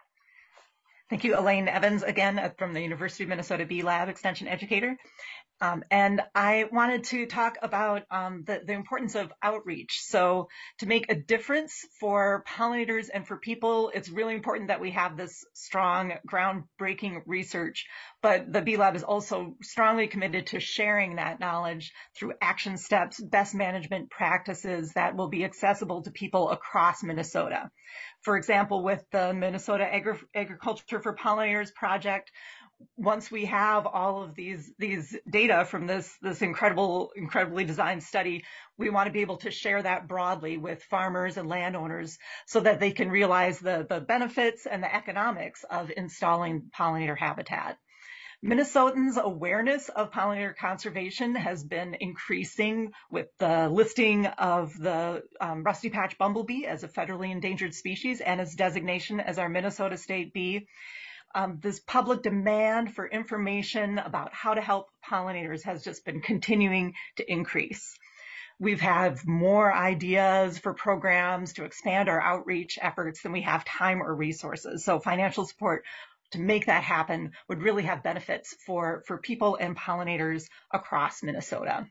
Thank you, Elaine Evans, again from the University of Minnesota Bee Lab Extension Educator. Um, and I wanted to talk about um, the, the importance of outreach. So to make a difference for pollinators and for people, it's really important that we have this strong, groundbreaking research. But the Bee Lab is also strongly committed to sharing that knowledge through action steps, best management practices that will be accessible to people across Minnesota. For example, with the Minnesota Agri- Agriculture for Pollinators project, once we have all of these these data from this this incredible incredibly designed study, we want to be able to share that broadly with farmers and landowners so that they can realize the the benefits and the economics of installing pollinator habitat. Minnesotans' awareness of pollinator conservation has been increasing with the listing of the um, rusty patch bumblebee as a federally endangered species and its designation as our Minnesota state bee. Um, this public demand for information about how to help pollinators has just been continuing to increase. We've had more ideas for programs to expand our outreach efforts than we have time or resources. So financial support to make that happen would really have benefits for, for people and pollinators across Minnesota.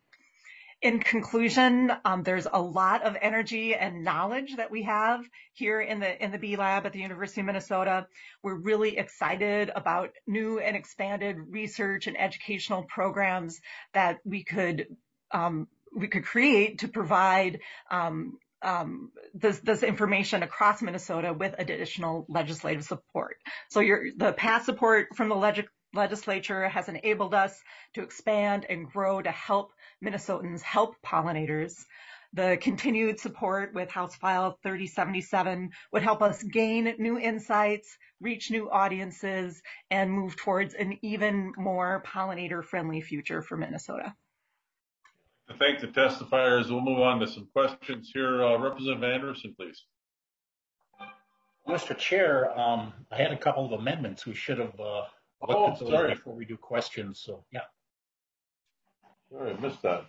In conclusion, um, there's a lot of energy and knowledge that we have here in the in the Bee Lab at the University of Minnesota. We're really excited about new and expanded research and educational programs that we could um, we could create to provide um, um, this this information across Minnesota with additional legislative support. So your the past support from the leg legislature has enabled us to expand and grow to help Minnesotans help pollinators. The continued support with House File thirty seventy-seven would help us gain new insights, reach new audiences, and move towards an even more pollinator-friendly future for Minnesota. To thank the testifiers, we'll move on to some questions here. Uh, Representative Anderson, please. Mister Chair, um, I had a couple of amendments. We should have uh, looked Oh, at those sorry. before we do questions. So, yeah. Sorry, I missed that.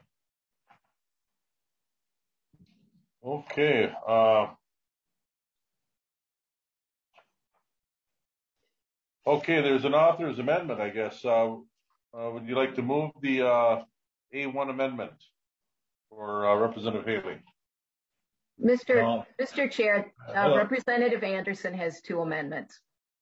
Okay. Uh, okay, there's an author's amendment, I guess. Uh, uh, would you like to move the uh, A one amendment for uh, Representative Haley? Mister No. Mister Chair, uh, Hello. Representative Anderson has two amendments.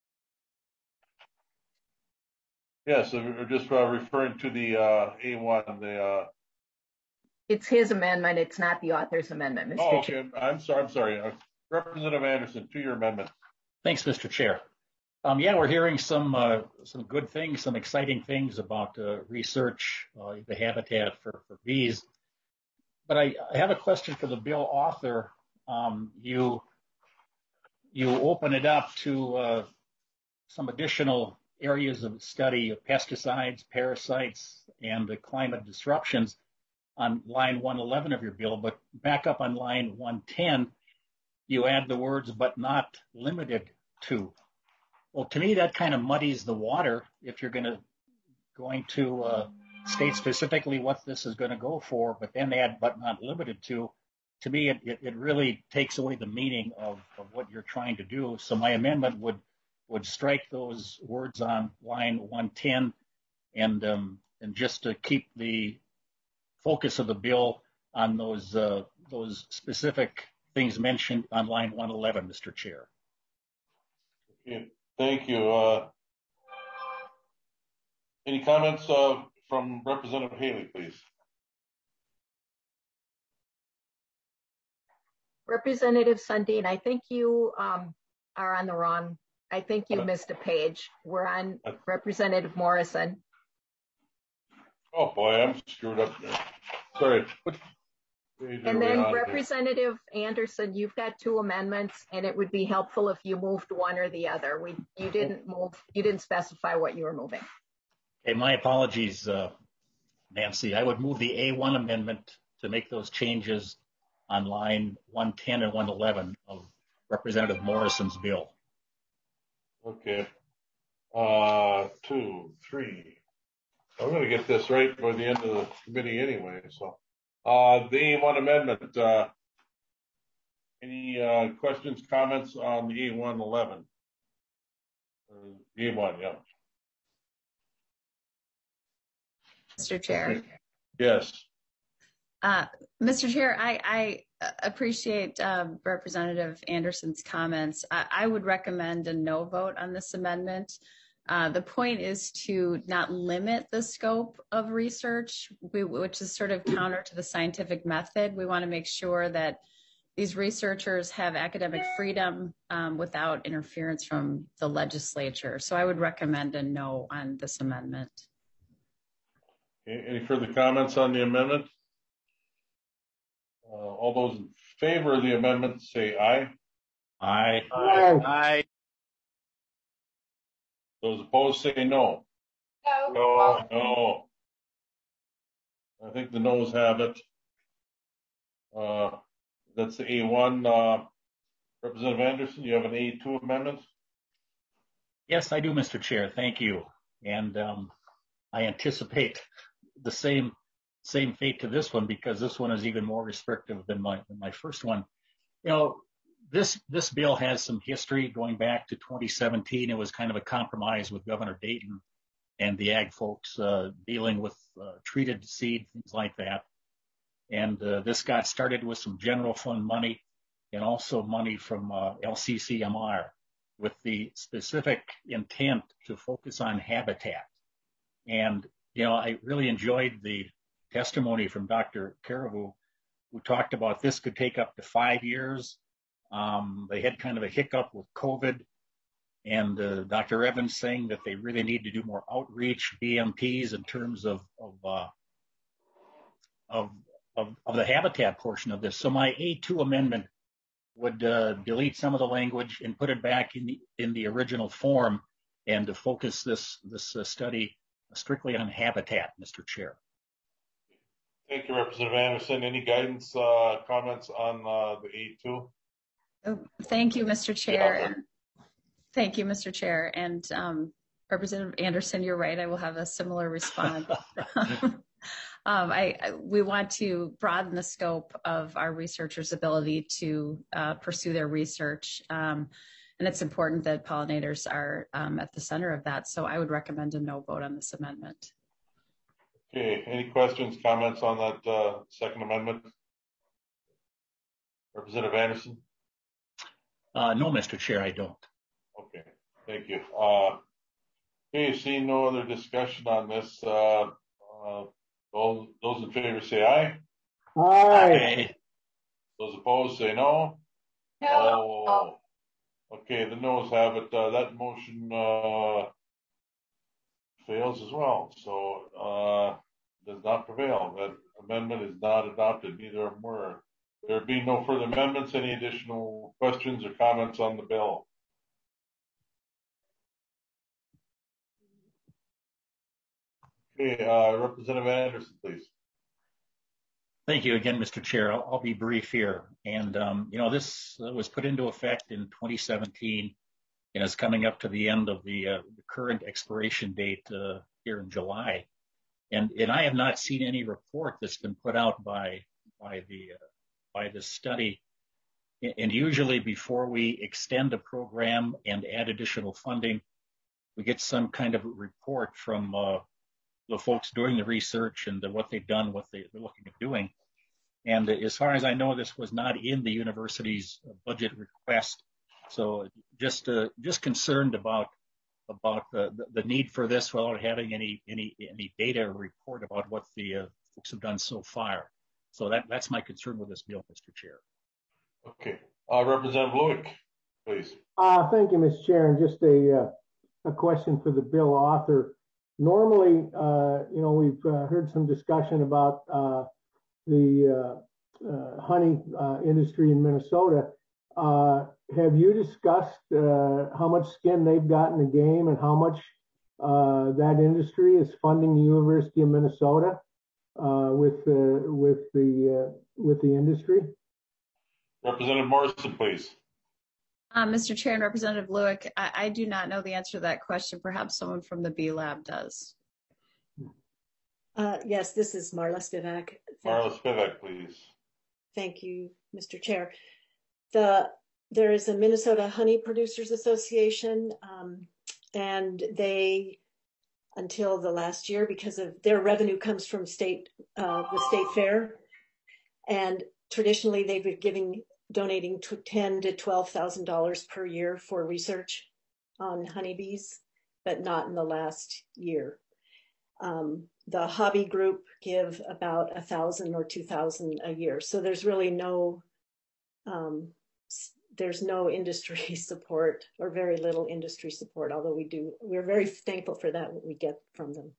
Yes, uh, we're just uh, referring to the uh, A one. The uh... It's his amendment. It's not the author's amendment, Mister Oh, Chair. okay. I'm sorry. I'm sorry. Uh, Representative Anderson, to your amendment. Thanks, Mister Chair. Um, yeah, we're hearing some uh, some good things, some exciting things about uh, research, uh, the habitat for, for bees. But I, I have a question for the bill author. Um, you you open it up to uh, some additional areas of study of pesticides, parasites, and the climate disruptions on line one eleven of your bill. But back up on line one ten, you add the words "but not limited to." Well, to me, that kind of muddies the water if you're going to going to uh, state specifically what this is going to go for, but then add "but not limited to." To me, it, it, it really takes away the meaning of, of what you're trying to do. So my amendment would would strike those words on line one ten and um, and just to keep the focus of the bill on those uh, those specific things mentioned on line one eleven, Mister Chair. Okay, thank you. Uh, any comments uh, from Representative Haley, please? Representative Sundin, I think you um, are on the wrong. I think you missed a page. We're on Representative Morrison. Oh boy, I'm screwed up there. Sorry. What page are And we then on here? Representative Anderson, you've got two amendments, and it would be helpful if you moved one or the other. We you didn't move. You didn't specify what you were moving. Okay, my apologies, uh, Nancy. I would move the A one amendment to make those changes on line one ten and one eleven of Representative Morrison's bill. Okay. Uh, two, three. I'm going to get this right by the end of the committee anyway. So, uh, the A one amendment. Uh, any uh, questions, comments on the A one eleven? Uh, A one, yeah. Mister Chair. Yes. Uh, Mister Chair, I, I appreciate um, Representative Anderson's comments. I, I would recommend a no vote on this amendment. Uh, the point is to not limit the scope of research, we, which is sort of counter to the scientific method. We want to make sure that these researchers have academic freedom um, without interference from the legislature. So I would recommend a no on this amendment. Okay, any further comments on the amendment? Uh, all those in favor of the amendment say aye. Aye. Aye. Aye. Those opposed say no. No. No. No. I think the noes have it. Uh, that's the A one. Uh, Representative Anderson, you have an A two amendment? Yes, I do, Mister Chair. Thank you. And um, I anticipate the same same fate to this one because this one is even more restrictive than my than my first one. You know, this this bill has some history going back to twenty seventeen. It was kind of a compromise with Governor Dayton and the ag folks uh, dealing with uh, treated seed, things like that. And uh, this got started with some general fund money and also money from uh, L C C M R with the specific intent to focus on habitat. And, you know, I really enjoyed the testimony from Doctor Caribou, who talked about this could take up to five years. Um, they had kind of a hiccup with COVID, and uh, Doctor Evans saying that they really need to do more outreach, B M Ps in terms of of, uh, of of of the habitat portion of this. So my A two amendment would uh, delete some of the language and put it back in the in the original form, and to focus this this uh, study strictly on habitat, Mister Chair. Thank you, Representative Anderson. Any guidance, uh, comments on uh, the A two? Oh, thank you, Mister Chair. Yeah. Thank you, Mister Chair. And um, Representative Anderson, you're right. I will have a similar response. um, I, I we want to broaden the scope of our researchers' ability to uh, pursue their research. Um, and it's important that pollinators are um, at the center of that. So I would recommend a no vote on this amendment. Okay, any questions, comments on that uh, second amendment? Representative Anderson? Uh, no, Mister Chair, I don't. Okay, thank you. Uh, okay, seeing no other discussion on this, uh, uh, those, those in favor say aye. Aye. Those opposed say no. No. Oh. Okay, the noes have it. Uh, that motion uh, fails as well. So uh, does not prevail. That amendment is not adopted. Neither of them were. There being no further amendments, any additional questions or comments on the bill? Okay, uh, Representative Anderson, please. Thank you again, Mister Chair. I'll, I'll be brief here. And, um, you know, this uh, was put into effect in twenty seventeen and is coming up to the end of the, uh, the current expiration date uh, here in July. And, and I have not seen any report that's been put out by, by, the, uh, by this study. And usually before we extend a program and add additional funding, we get some kind of report from uh, the folks doing the research and the, what they've done, what they, they're looking at doing. And as far as I know, this was not in the university's budget request. So just uh, just concerned about about the, the need for this without having any any any data or report about what the uh, folks have done so far. So that that's my concern with this bill, Mister Chair. Okay, uh, Representative Lueck, please. Uh, thank you, Mister Chair. And just a uh, a question for the bill author. Normally, uh, you know, we've uh, heard some discussion about uh, the uh, uh, honey uh, industry in Minnesota. Uh, have you discussed uh, how much skin they've got in the game and how much uh, that industry is funding the University of Minnesota uh, with uh, with the uh, with the industry? Representative Morrison, please. Uh, Mister Chair and Representative Lueck, I, I do not know the answer to that question. Perhaps someone from the B Lab does. Uh, yes, this is Marla Spivak. Marla Spivak, please. Thank you, Mister Chair. The, there is a Minnesota Honey Producers Association, um, and they, until the last year, because of their revenue comes from state, uh, the state fair, and traditionally they've been giving, donating to ten to twelve thousand dollars per year for research on honeybees, but not in the last year. Um, the hobby group give about a thousand or two thousand a year, so there's really no. Um, there's no industry support or very little industry support, although we do, we're very thankful for that, what we get from them.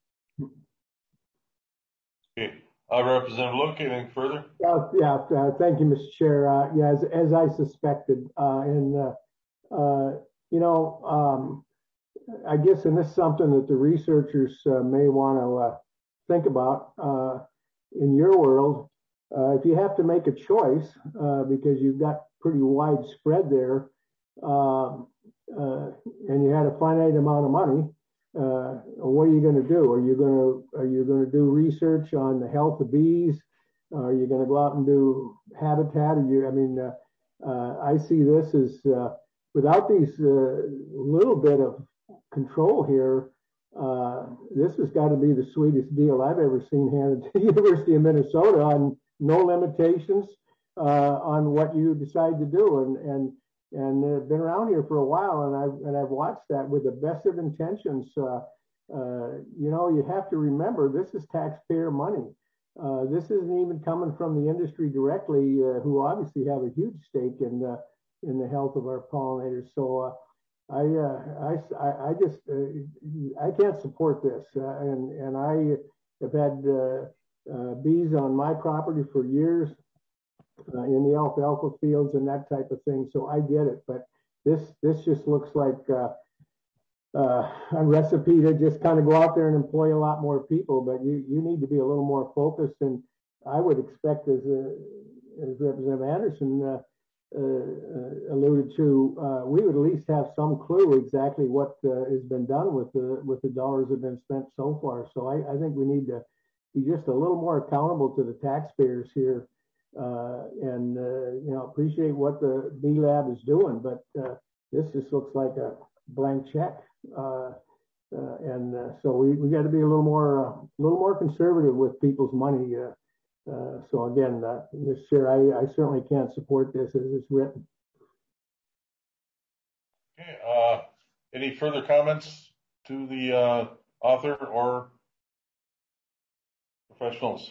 Okay, uh, Representative Lueck, anything further? Uh, yeah, uh, thank you, Mister Chair. Uh, yeah, as, as I suspected, uh, and uh, uh, you know, um, I guess, and this is something that the researchers uh, may want to uh, think about uh, in your world. Uh, if you have to make a choice, uh, because you've got pretty widespread there, um, uh, and you had a finite amount of money, uh, what are you going to do? Are you going to are you going to do research on the health of bees? Are you going to go out and do habitat? Are you, I mean, uh, uh, I see this as uh, without these uh, little bit of control here. Uh, this has got to be the sweetest deal I've ever seen handed to the University of Minnesota on no limitations uh, on what you decide to do, and and and uh, been around here for a while, and I've and I've watched that with the best of intentions. Uh, uh, you know, you have to remember this is taxpayer money. Uh, this isn't even coming from the industry directly, uh, who obviously have a huge stake in the in the health of our pollinators. So. Uh, I, uh, I, I just, uh, I can't support this. Uh, and, and I have had uh, uh, bees on my property for years uh, in the alfalfa fields and that type of thing. So I get it. But this, this just looks like uh, uh, a recipe to just kind of go out there and employ a lot more people. But you, you need to be a little more focused. And I would expect, as, a, as Representative Anderson, uh, uh, alluded to, uh, we would at least have some clue exactly what uh, has been done with the with the dollars that have been spent so far. So I, I think we need to be just a little more accountable to the taxpayers here, uh, and uh, you know, appreciate what the B Lab is doing. But uh, this just looks like a blank check, uh, uh, and uh, so we we got to be a little more uh, a little more conservative with people's money. Uh, Uh, so again, uh, Mister Chair, I, I certainly can't support this as it's written. Okay. Uh, any further comments to the uh, author or professionals?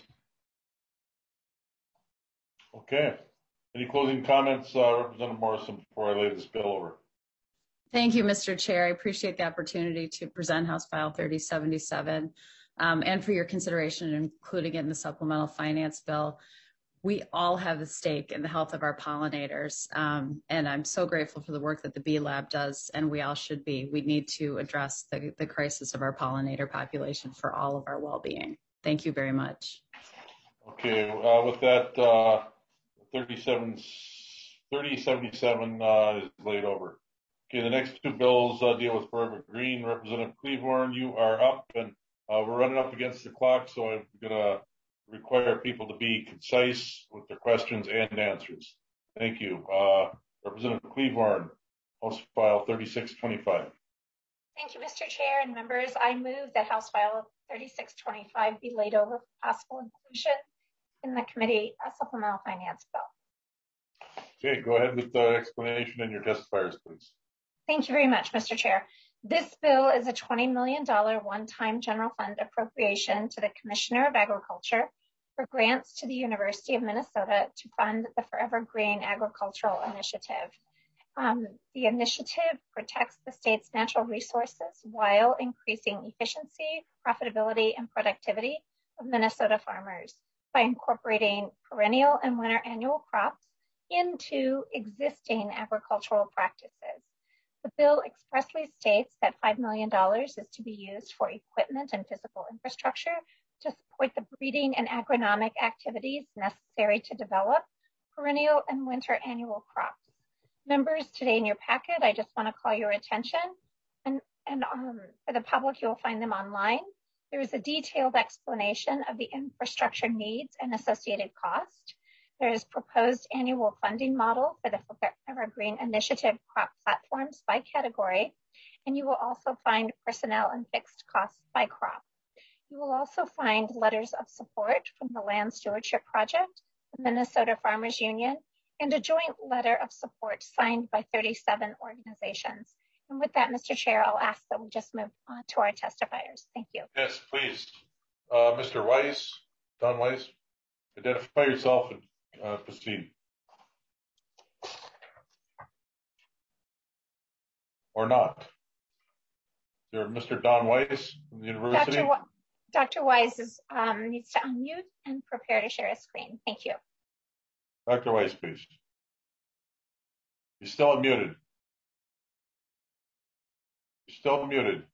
Okay. Any closing comments, uh, Representative Morrison, before I lay this bill over? Thank you, Mister Chair. I appreciate the opportunity to present House File thirty seventy-seven. Um, and for your consideration, including it in the supplemental finance bill. We all have a stake in the health of our pollinators, um, and I'm so grateful for the work that the Bee Lab does, and we all should be. We need to address the, the crisis of our pollinator population for all of our well-being. Thank you very much. Okay, uh, with that, uh, thirty-seven, thirty seventy-seven uh, is laid over. Okay, the next two bills uh, deal with Forever Green. Representative Cleavorn, you are up, and Uh, we're running up against the clock, so I'm going to require people to be concise with their questions and answers. Thank you. Uh, Representative Cleavorn, House File thirty-six twenty-five. Thank you, Mister Chair and members. I move that House File thirty-six twenty-five be laid over for possible inclusion in the committee uh, supplemental finance bill. Okay, go ahead with the explanation and your testifiers, please. Thank you very much, Mister Chair. This bill is a twenty million dollars one-time general fund appropriation to the Commissioner of Agriculture for grants to the University of Minnesota to fund the Forever Green Agricultural Initiative. Um, the initiative protects the state's natural resources while increasing efficiency, profitability, and productivity of Minnesota farmers by incorporating perennial and winter annual crops into existing agricultural practices. The bill expressly states that five million dollars is to be used for equipment and physical infrastructure to support the breeding and agronomic activities necessary to develop perennial and winter annual crops. Members, today in your packet, I just want to call your attention, and, and um, for the public, you'll find them online. There is a detailed explanation of the infrastructure needs and associated cost. There is proposed annual funding model for the Forever Green Initiative crop platforms by category, and you will also find personnel and fixed costs by crop. You will also find letters of support from the Land Stewardship Project, the Minnesota Farmers Union, and a joint letter of support signed by thirty-seven organizations. And with that, Mister Chair, I'll ask that we just move on to our testifiers. Thank you. Yes, please. Uh, Mister Weiss, Don Weiss, identify yourself and Uh, proceed. Or not. Is there Mister Don Weiss from the university? Doctor W- Doctor Weiss is, um, needs to unmute and prepare to share his screen. Thank you. Doctor Weiss, please. You're still unmuted. You're still muted.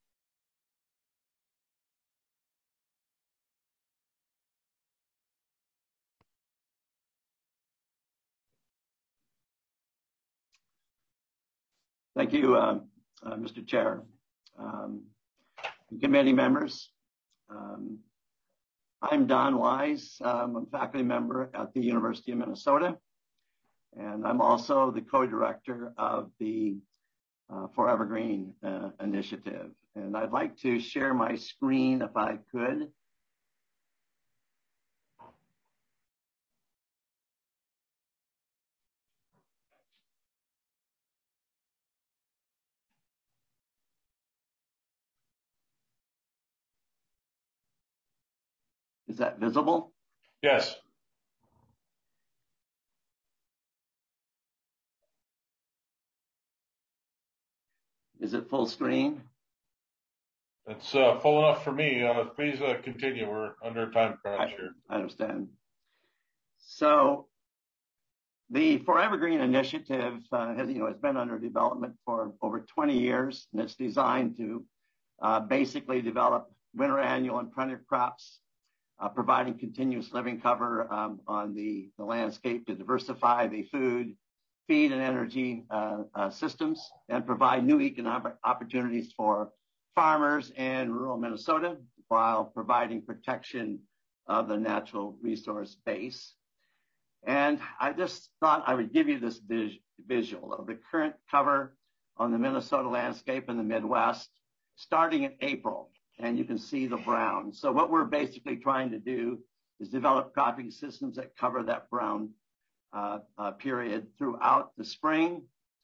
Thank you, uh, uh, Mister Chair, um, committee members. Um, I'm Don Wise. Um, I'm a faculty member at the University of Minnesota, and I'm also the co-director of the uh, Forever Green uh, initiative. And I'd like to share my screen if I could. Is that visible? Yes. Is it full screen? It's uh, full enough for me. Uh, please uh, continue. We're under a time crunch here. I understand. So the Forever Green initiative uh, has, you know, has been under development for over twenty years, and it's designed to uh, basically develop winter annual and perennial crops, uh, providing continuous living cover um, on the, the landscape to diversify the food, feed and energy uh, uh, systems and provide new economic opportunities for farmers in rural Minnesota while providing protection of the natural resource base. And I just thought I would give you this vis visual of the current cover on the Minnesota landscape in the Midwest, starting in April, and you can see the brown. So what we're basically trying to do is develop cropping systems that cover that brown uh, uh, period throughout the spring.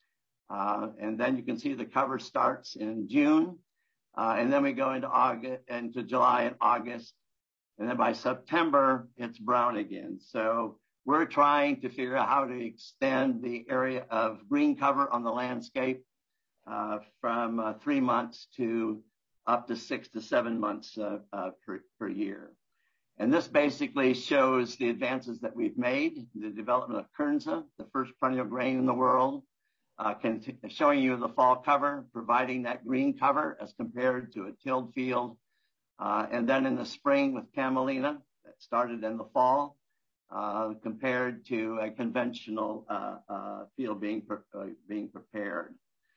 Uh, and then you can see the cover starts in June, uh, and then we go into August, into July and August, and then by September, it's brown again. So we're trying to figure out how to extend the area of green cover on the landscape uh, from uh, three months to up to six to seven months uh, uh, per, per year. And this basically shows the advances that we've made, the development of Kernza, the first perennial grain in the world, uh, can showing you the fall cover, providing that green cover as compared to a tilled field. Uh, and then in the spring with camelina, that started in the fall, uh, compared to a conventional uh, uh, field being, pre uh, being prepared.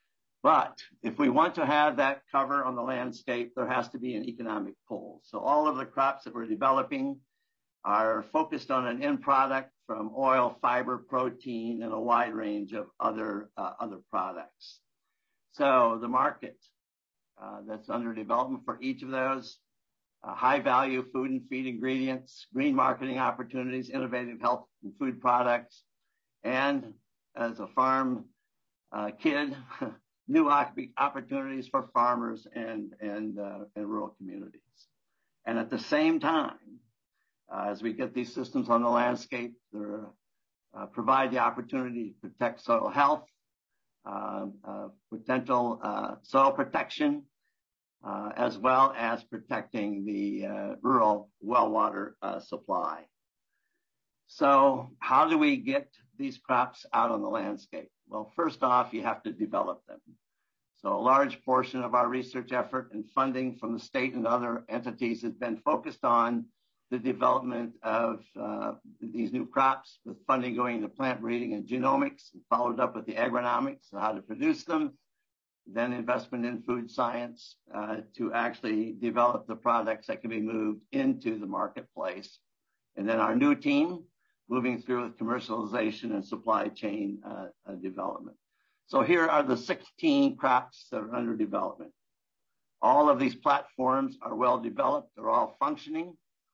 But if we want to have that cover on the landscape, there has to be an economic pull. So all of the crops that we're developing are focused on an end product from oil, fiber, protein, and a wide range of other, uh, other products. So the market uh, that's under development for each of those, uh, high value food and feed ingredients, green marketing opportunities, innovative health and food products, and as a farm uh, kid, new opportunities for farmers and, and, uh, and rural communities. And at the same time, uh, as we get these systems on the landscape, they uh, provide the opportunity to protect soil health, uh, uh, potential uh, soil protection, uh, as well as protecting the uh, rural well water uh, supply. So how do we get these crops out on the landscape? Well, first off, you have to develop them. So a large portion of our research effort and funding from the state and other entities has been focused on the development of uh, these new crops, with funding going into plant breeding and genomics, and followed up with the agronomics, so how to produce them, then investment in food science uh, to actually develop the products that can be moved into the marketplace. And then our new team moving through with commercialization and supply chain uh, uh, development. So here are the sixteen crops that are under development. All of these platforms are well developed, they're all functioning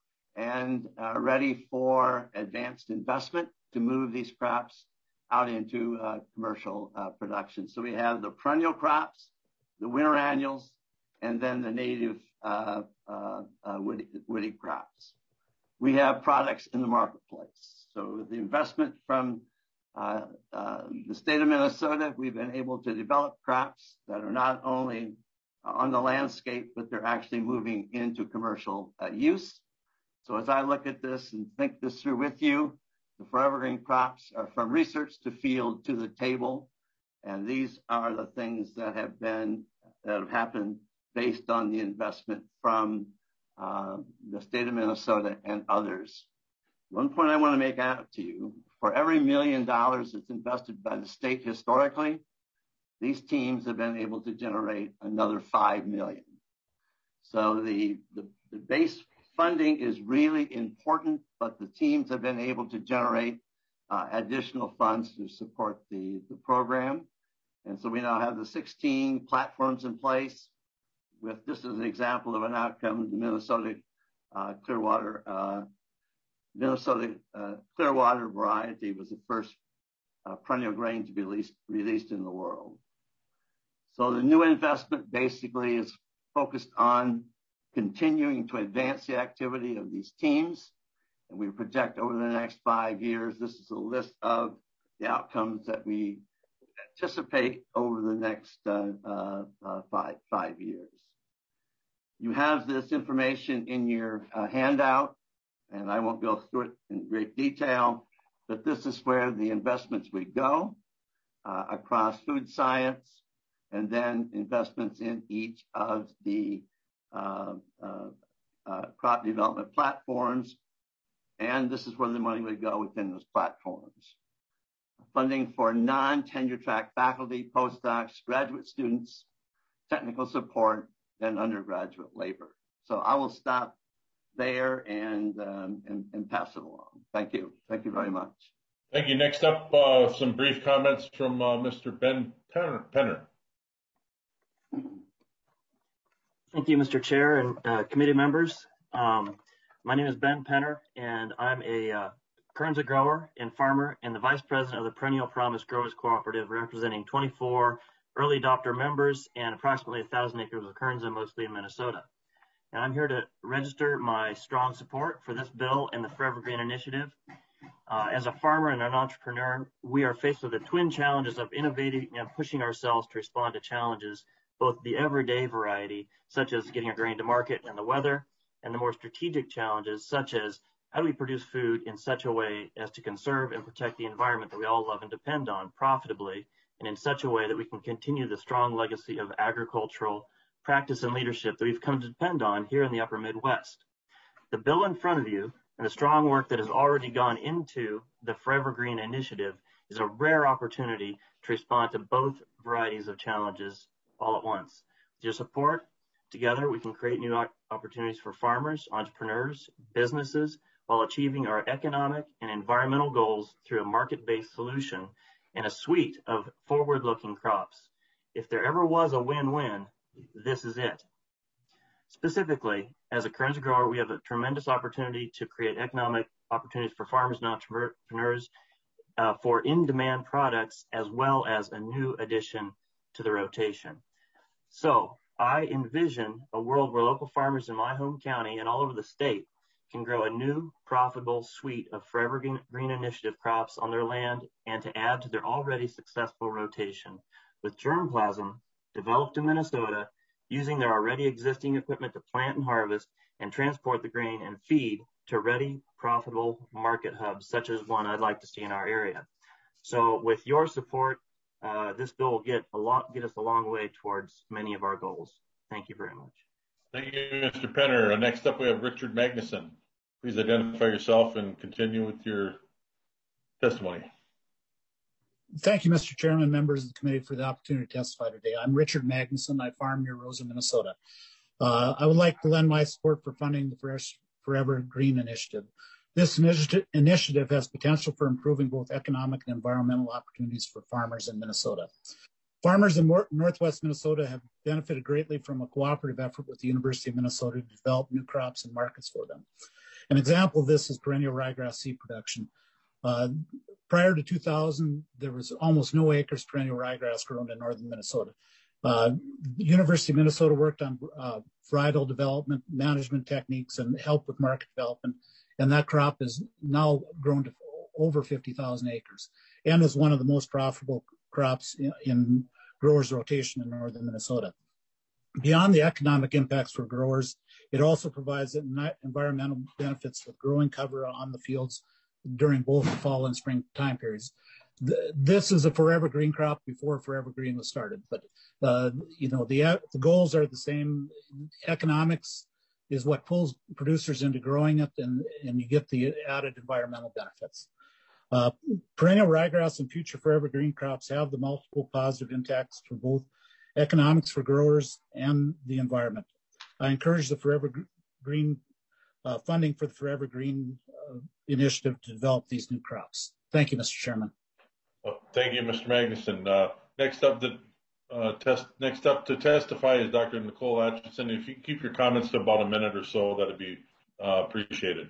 and uh, ready for advanced investment to move these crops out into uh, commercial uh, production. So we have the perennial crops, the winter annuals, and then the native uh, uh, uh, woody, woody crops. We have products in the marketplace. So with the investment from Uh, uh, the state of Minnesota, we've been able to develop crops that are not only uh, on the landscape, but they're actually moving into commercial uh, use. So as I look at this and think this through with you, the forever green crops are from research to field to the table. And these are the things that have been, that have happened based on the investment from uh, the state of Minnesota and others. One point I want to make out to you, for every million dollars that's invested by the state historically, these teams have been able to generate another five million. So the, the, the base funding is really important, but the teams have been able to generate uh, additional funds to support the, the program. And so we now have the sixteen platforms in place with, this is an example of an outcome, the Minnesota uh, Clearwater uh, Minnesota uh, Clearwater variety was the first uh, perennial grain to be released, released in the world. So the new investment basically is focused on continuing to advance the activity of these teams. And we project over the next five years, this is a list of the outcomes that we anticipate over the next uh, uh, uh, five, five years. You have this information in your uh, handout, and I won't go through it in great detail, but this is where the investments would go uh, across food science, and then investments in each of the uh, uh, uh, crop development platforms. And this is where the money would go within those platforms. funding for non-tenure track faculty, postdocs, graduate students, technical support, and undergraduate labor. So I will stop there and, um, and, and pass it along. Thank you. Thank you very much. Thank you. Next up, uh, some brief comments from uh, Mister Ben Penner. Thank you, Mister Chair and uh, committee members. Um, my name is Ben Penner, and I'm a uh, Kernza grower and farmer and the vice president of the Perennial Promise Growers Cooperative, representing twenty-four early adopter members and approximately one thousand acres of Kernza, mostly in Minnesota. And I'm here to register my strong support for this bill and the Forever Green Initiative. Uh, as a farmer and an entrepreneur, we are faced with the twin challenges of innovating and pushing ourselves to respond to challenges, both the everyday variety, such as getting our grain to market and the weather, and the more strategic challenges, such as how do we produce food in such a way as to conserve and protect the environment that we all love and depend on profitably, and in such a way that we can continue the strong legacy of agricultural practice and leadership that we've come to depend on here in the upper Midwest. The bill in front of you and the strong work that has already gone into the Forever Green Initiative is a rare opportunity to respond to both varieties of challenges all at once. With your support, together we can create new opportunities for farmers, entrepreneurs, businesses, while achieving our economic and environmental goals through a market-based solution and a suite of forward-looking crops. If there ever was a win-win, this is it. Specifically, as a Kernza grower, we have a tremendous opportunity to create economic opportunities for farmers and entrepreneurs uh, for in-demand products, as well as a new addition to the rotation. So I envision a world where local farmers in my home county and all over the state can grow a new profitable suite of Forever Green Initiative crops on their land and to add to their already successful rotation with germplasm developed in Minnesota, using their already existing equipment to plant and harvest and transport the grain and feed to ready, profitable market hubs, such as one I'd like to see in our area. So with your support, uh, this bill will get a lot, get us a long way towards many of our goals. Thank you very much. Thank you, Mister Penner. Next up, we have Richard Magnuson. Please identify yourself and continue with your testimony. Thank you, Mister Chairman, members of the committee, for the opportunity to testify today. I'm Richard Magnuson. I farm near Rosa, Minnesota. Uh, I would like to lend my support for funding the Forever Green Initiative. This initiative, initiative has potential for improving both economic and environmental opportunities for farmers in Minnesota. Farmers in Northwest Minnesota have benefited greatly from a cooperative effort with the University of Minnesota to develop new crops and markets for them. An example of this is perennial ryegrass seed production. Uh, prior to two thousand, there was almost no acres perennial ryegrass grown in northern Minnesota. Uh, the University of Minnesota worked on uh, varietal development, management techniques, and help with market development, and that crop is now grown to over fifty thousand acres and is one of the most profitable crops in, in growers' rotation in northern Minnesota. Beyond the economic impacts for growers, it also provides environmental benefits with growing cover on the fields during both the fall and spring time periods. This is a forever green crop before Forever Green was started, but uh, you know the the goals are the same. Economics is what pulls producers into growing it, and and you get the added environmental benefits. Uh, perennial ryegrass and future Forever Green crops have the multiple positive impacts for both economics for growers and the environment. I encourage the Forever Green uh, funding for the Forever Green uh, initiative to develop these new crops. Thank you, Mister Chairman. Well, thank you, Mister Magnuson. Uh, next up, the uh, test. Next up to testify is Doctor Nicole Atchison. If you keep your comments to about a minute or so, that'd be uh, appreciated.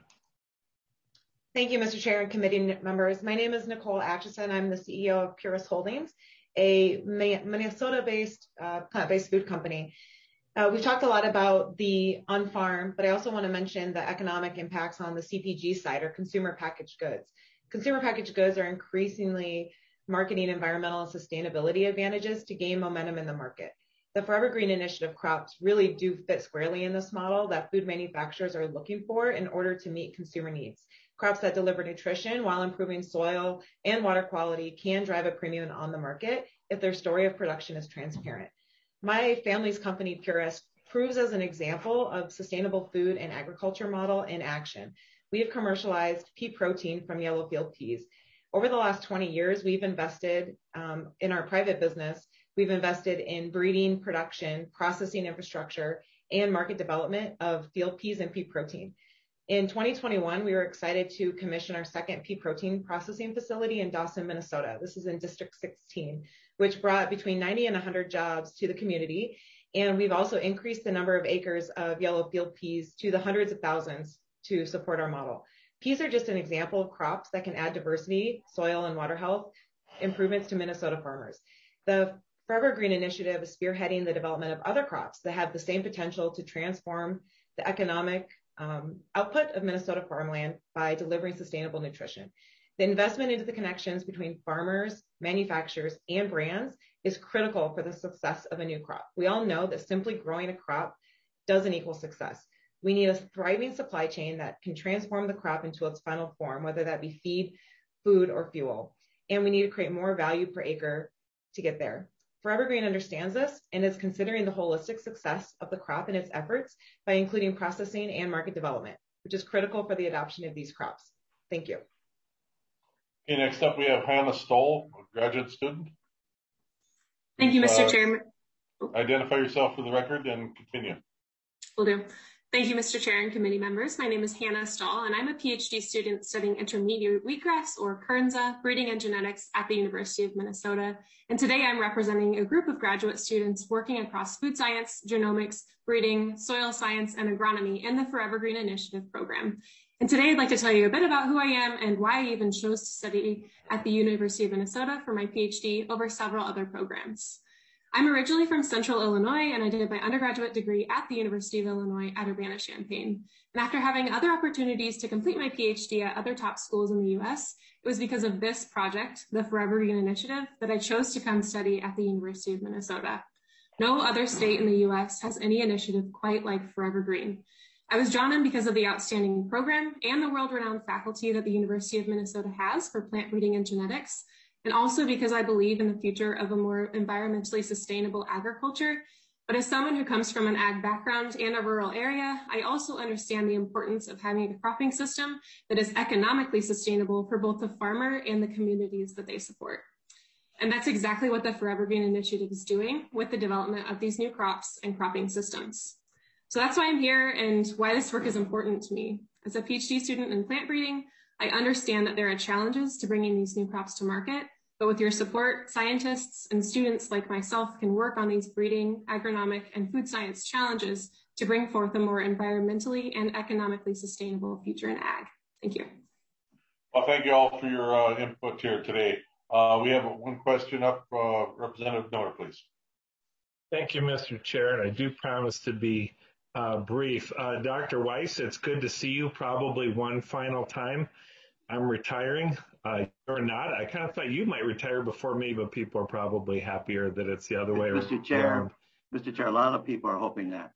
Thank you, Mister Chair and committee members. My name is Nicole Atchison. I'm the C E O of Purist Holdings, a Minnesota-based uh, plant-based food company. Uh, we've talked a lot about the on-farm, but I also want to mention the economic impacts on the C P G side, or consumer packaged goods. Consumer packaged goods are increasingly marketing environmental and sustainability advantages to gain momentum in the market. The Forever Green Initiative crops really do fit squarely in this model that food manufacturers are looking for in order to meet consumer needs. Crops that deliver nutrition while improving soil and water quality can drive a premium on the market if their story of production is transparent. My family's company, Purist, proves as an example of sustainable food and agriculture model in action. We have commercialized pea protein from yellow field peas. Over the last twenty years, we've invested um, in our private business. We've invested in breeding, production, processing infrastructure, and market development of field peas and pea protein. In twenty twenty-one, we were excited to commission our second pea protein processing facility in Dawson, Minnesota. This is in District sixteen, which brought between ninety and one hundred jobs to the community. And we've also increased the number of acres of yellow field peas to the hundreds of thousands to support our model. Peas are just an example of crops that can add diversity, soil and water health improvements to Minnesota farmers. The Forever Green Initiative is spearheading the development of other crops that have the same potential to transform the economic um, output of Minnesota farmland by delivering sustainable nutrition. The investment into the connections between farmers, manufacturers, and brands is critical for the success of a new crop. We all know that simply growing a crop doesn't equal success. We need a thriving supply chain that can transform the crop into its final form, whether that be feed, food, or fuel. And we need to create more value per acre to get there. Forever Green understands this and is considering the holistic success of the crop in its efforts by including processing and market development, which is critical for the adoption of these crops. Thank you. Okay, next up we have Hannah Stoll, a graduate student. Thank you, Mister Uh, Chairman. Identify yourself for the record and continue. Will do. Thank you, Mister Chair and committee members. My name is Hannah Stahl, and I'm a PhD student studying intermediate wheatgrass, or Kernza, breeding and genetics at the University of Minnesota. And today I'm representing a group of graduate students working across food science, genomics, breeding, soil science, and agronomy in the Forever Green Initiative program. And today I'd like to tell you a bit about who I am and why I even chose to study at the University of Minnesota for my PhD over several other programs. I'm originally from Central Illinois, and I did my undergraduate degree at the University of Illinois at Urbana-Champaign. And after having other opportunities to complete my PhD at other top schools in the U S, it was because of this project, the Forever Green Initiative, that I chose to come study at the University of Minnesota. No other state in the U S has any initiative quite like Forever Green. I was drawn in because of the outstanding program and the world-renowned faculty that the University of Minnesota has for plant breeding and genetics, and also because I believe in the future of a more environmentally sustainable agriculture. But as someone who comes from an ag background and a rural area, I also understand the importance of having a cropping system that is economically sustainable for both the farmer and the communities that they support. And that's exactly what the Forever Green Initiative is doing with the development of these new crops and cropping systems. So that's why I'm here and why this work is important to me. As a PhD student in plant breeding, I understand that there are challenges to bringing these new crops to market, but with your support, scientists and students like myself can work on these breeding, agronomic, and food science challenges to bring forth a more environmentally and economically sustainable future in ag. Thank you. Well, thank you all for your uh, input here today. Uh, we have one question up. Uh, Representative Miller, please. Thank you, Mister Chair, and I do promise to be uh, brief. Uh, Doctor Weiss, it's good to see you probably one final time. I'm retiring. Uh, you're not. I kind of thought you might retire before me, but people are probably happier that it's the other way around. Mister Chair, Mister Chair, a lot of people are hoping that.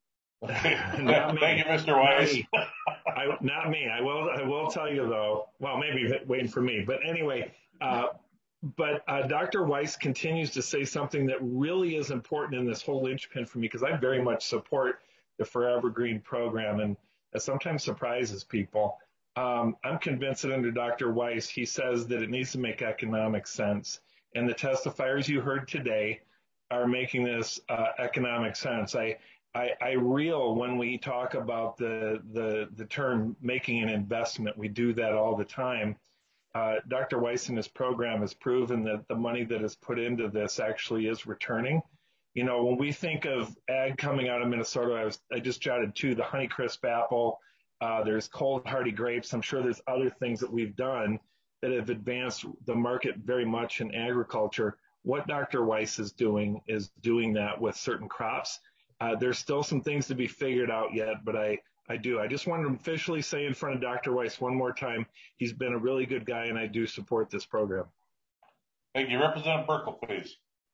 Not me. Thank you, Mister Weiss. Not me. I, not me. I will. I will tell you though. Well, maybe waiting for me. But anyway, uh, but uh, Doctor Weiss continues to say something that really is important in this whole linchpin for me, because I very much support the Forever Green program, and that sometimes surprises people. Um, I'm convinced that under Doctor Weiss, he says that it needs to make economic sense. And the testifiers you heard today are making this uh, economic sense. I, I, I reel when we talk about the, the, the term making an investment. We do that all the time. Uh, Doctor Weiss in his program has proven that the money that is put into this actually is returning. You know, when we think of ag coming out of Minnesota, I, was, I just jotted two, the Honeycrisp apple. Uh, there's cold hardy grapes. I'm sure there's other things that we've done that have advanced the market very much in agriculture. What Doctor Weiss is doing is doing that with certain crops. Uh, there's still some things to be figured out yet, but I, I do. I just wanted to officially say in front of Doctor Weiss one more time, he's been a really good guy, and I do support this program. Thank you. Representative Burkle, please.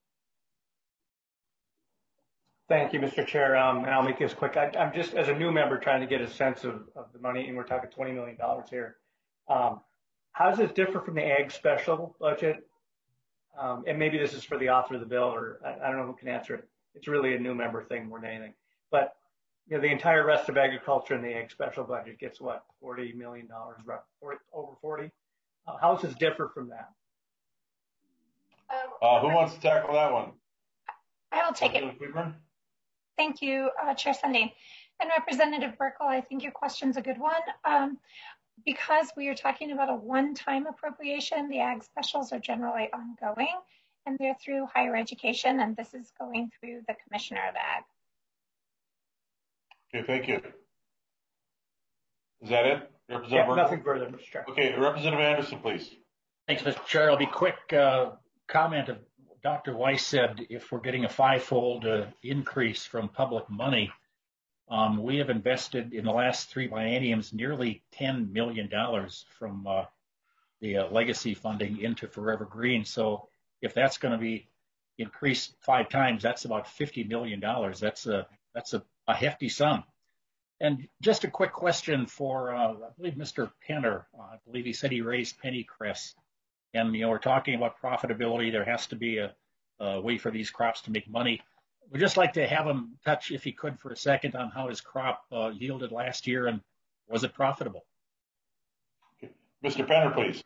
Thank you, Mister Chair, um, and I'll make this quick. I, I'm just, as a new member, trying to get a sense of, of the money, and we're talking twenty million dollars here. Um, how does this differ from the ag special budget? Um, and maybe this is for the author of the bill, or I, I don't know who can answer it. It's really a new member thing more than anything. But you know, the entire rest of agriculture in the ag special budget gets what, forty million dollars, over forty. How does this differ from that? Uh, who wants to tackle that one? I will take it. Thank you, uh, Chair Sundin. And Representative Burkle, I think your question's a good one. Um, because we are talking about a one-time appropriation, the ag specials are generally ongoing, and they're through higher education, and this is going through the Commissioner of Ag. Okay, thank you. Is that it? Representative Yeah, Burkle? nothing further, Mister Chair. Okay, Representative Anderson, please. Thanks, Mister Chair. I'll be quick. Uh, comment of Doctor Weiss said if we're getting a five-fold uh, increase from public money, um, we have invested in the last three bienniums nearly ten million dollars from uh, the uh, legacy funding into Forever Green. So if that's going to be increased five times, that's about fifty million dollars. That's a that's a, a hefty sum. And just a quick question for, uh, I believe Mister Penner. Uh, I believe he said he raised pennycress. And, you know, we're talking about profitability. There has to be a, a way for these crops to make money. We'd just like to have him touch, if he could, for a second on how his crop uh, yielded last year and was it profitable? Okay. Mister Penner, please.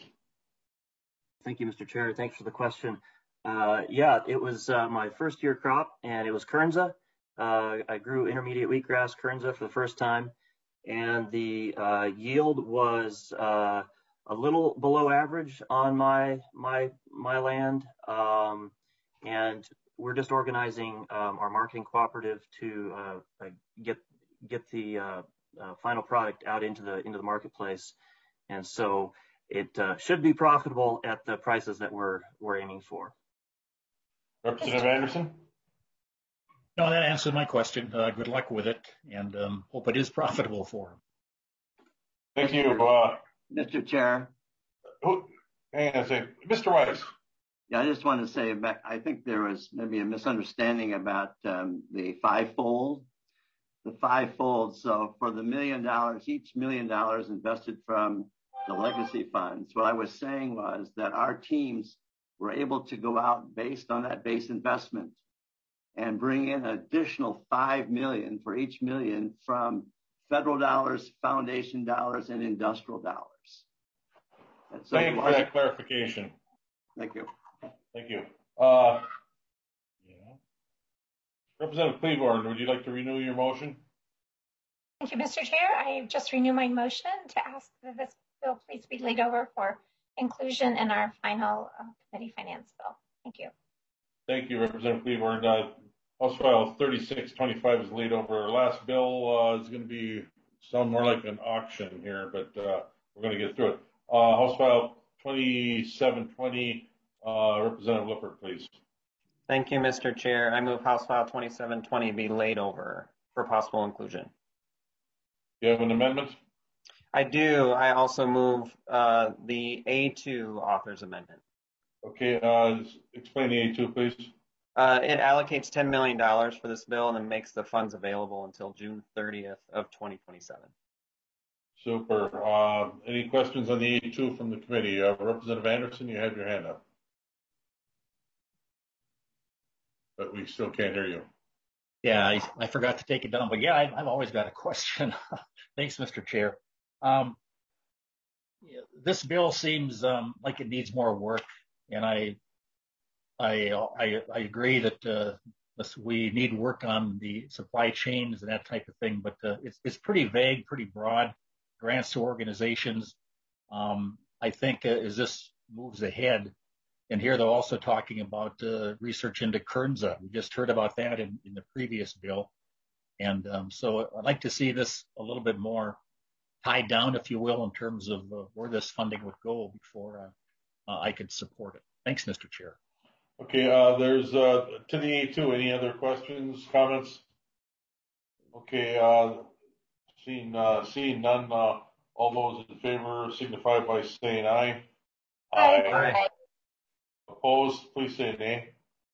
Thank you, Mister Chair. Thanks for the question. Uh, yeah, it was uh, my first year crop, and it was Kernza. Uh, I grew intermediate wheatgrass Kernza for the first time, and the uh, yield was uh, a little below average on my my my land. Um, and we're just organizing um, our marketing cooperative to uh, get get the uh, uh, final product out into the into the marketplace, and so it uh, should be profitable at the prices that we're we're aiming for. Representative Anderson. No, that answered my question. Uh, good luck with it, and um, hope it is profitable for him. Thank you, uh, Mister Chair. Who, hang on a second, Mister Weiss. Yeah, I just want to say, I think there was maybe a misunderstanding about um, the fivefold. The fivefold. So for the million dollars, each million dollars invested from the legacy funds, what I was saying was that our teams were able to go out based on that base investment and bring in an additional five million for each million from federal dollars, foundation dollars, and industrial dollars. And so Thank you for that clarification. Thank you. Thank you. Uh, yeah. Representative Cleaborn, would you like to renew your motion? Thank you, Mister Chair. I just renew my motion to ask that this bill please be laid over for inclusion in our final uh, committee finance bill. Thank you. Thank you, Representative Cleaborn. Uh, House File thirty-six twenty-five is laid over. Our last bill uh, is going to be sound more like an auction here, but uh, we're going to get through it. Uh, House File twenty-seven twenty. Uh, Representative Lippert, please. Thank you, Mister Chair. I move House File twenty-seven twenty be laid over for possible inclusion. Do you have an amendment? I do. I also move uh, the A two author's amendment. Okay, uh, explain the A two, please. Uh, it allocates ten million dollars for this bill and then makes the funds available until June thirtieth of twenty twenty-seven. Super. Uh, any questions on the A two from the committee? Uh, Representative Anderson, you have your hand up. But we still can't hear you. Yeah, I, I forgot to take it down, but yeah, I, I've always got a question. Thanks, Mister Chair. Um, this bill seems um, like it needs more work, and I, I, I, I agree that uh, we need work on the supply chains and that type of thing. But uh, it's it's pretty vague, pretty broad. Grants to organizations. Um, I think uh, as this moves ahead. And here they're also talking about uh, research into Kernza. We just heard about that in, in the previous bill. And um, so I'd like to see this a little bit more tied down, if you will, in terms of uh, where this funding would go before uh, uh, I could support it. Thanks, Mister Chair. Okay, uh, there's uh, to the A two, any other questions, comments? Okay, uh, seeing, uh, seeing none, uh, all those in favor signify by saying aye. Aye. Aye. Aye. Opposed, please say nay.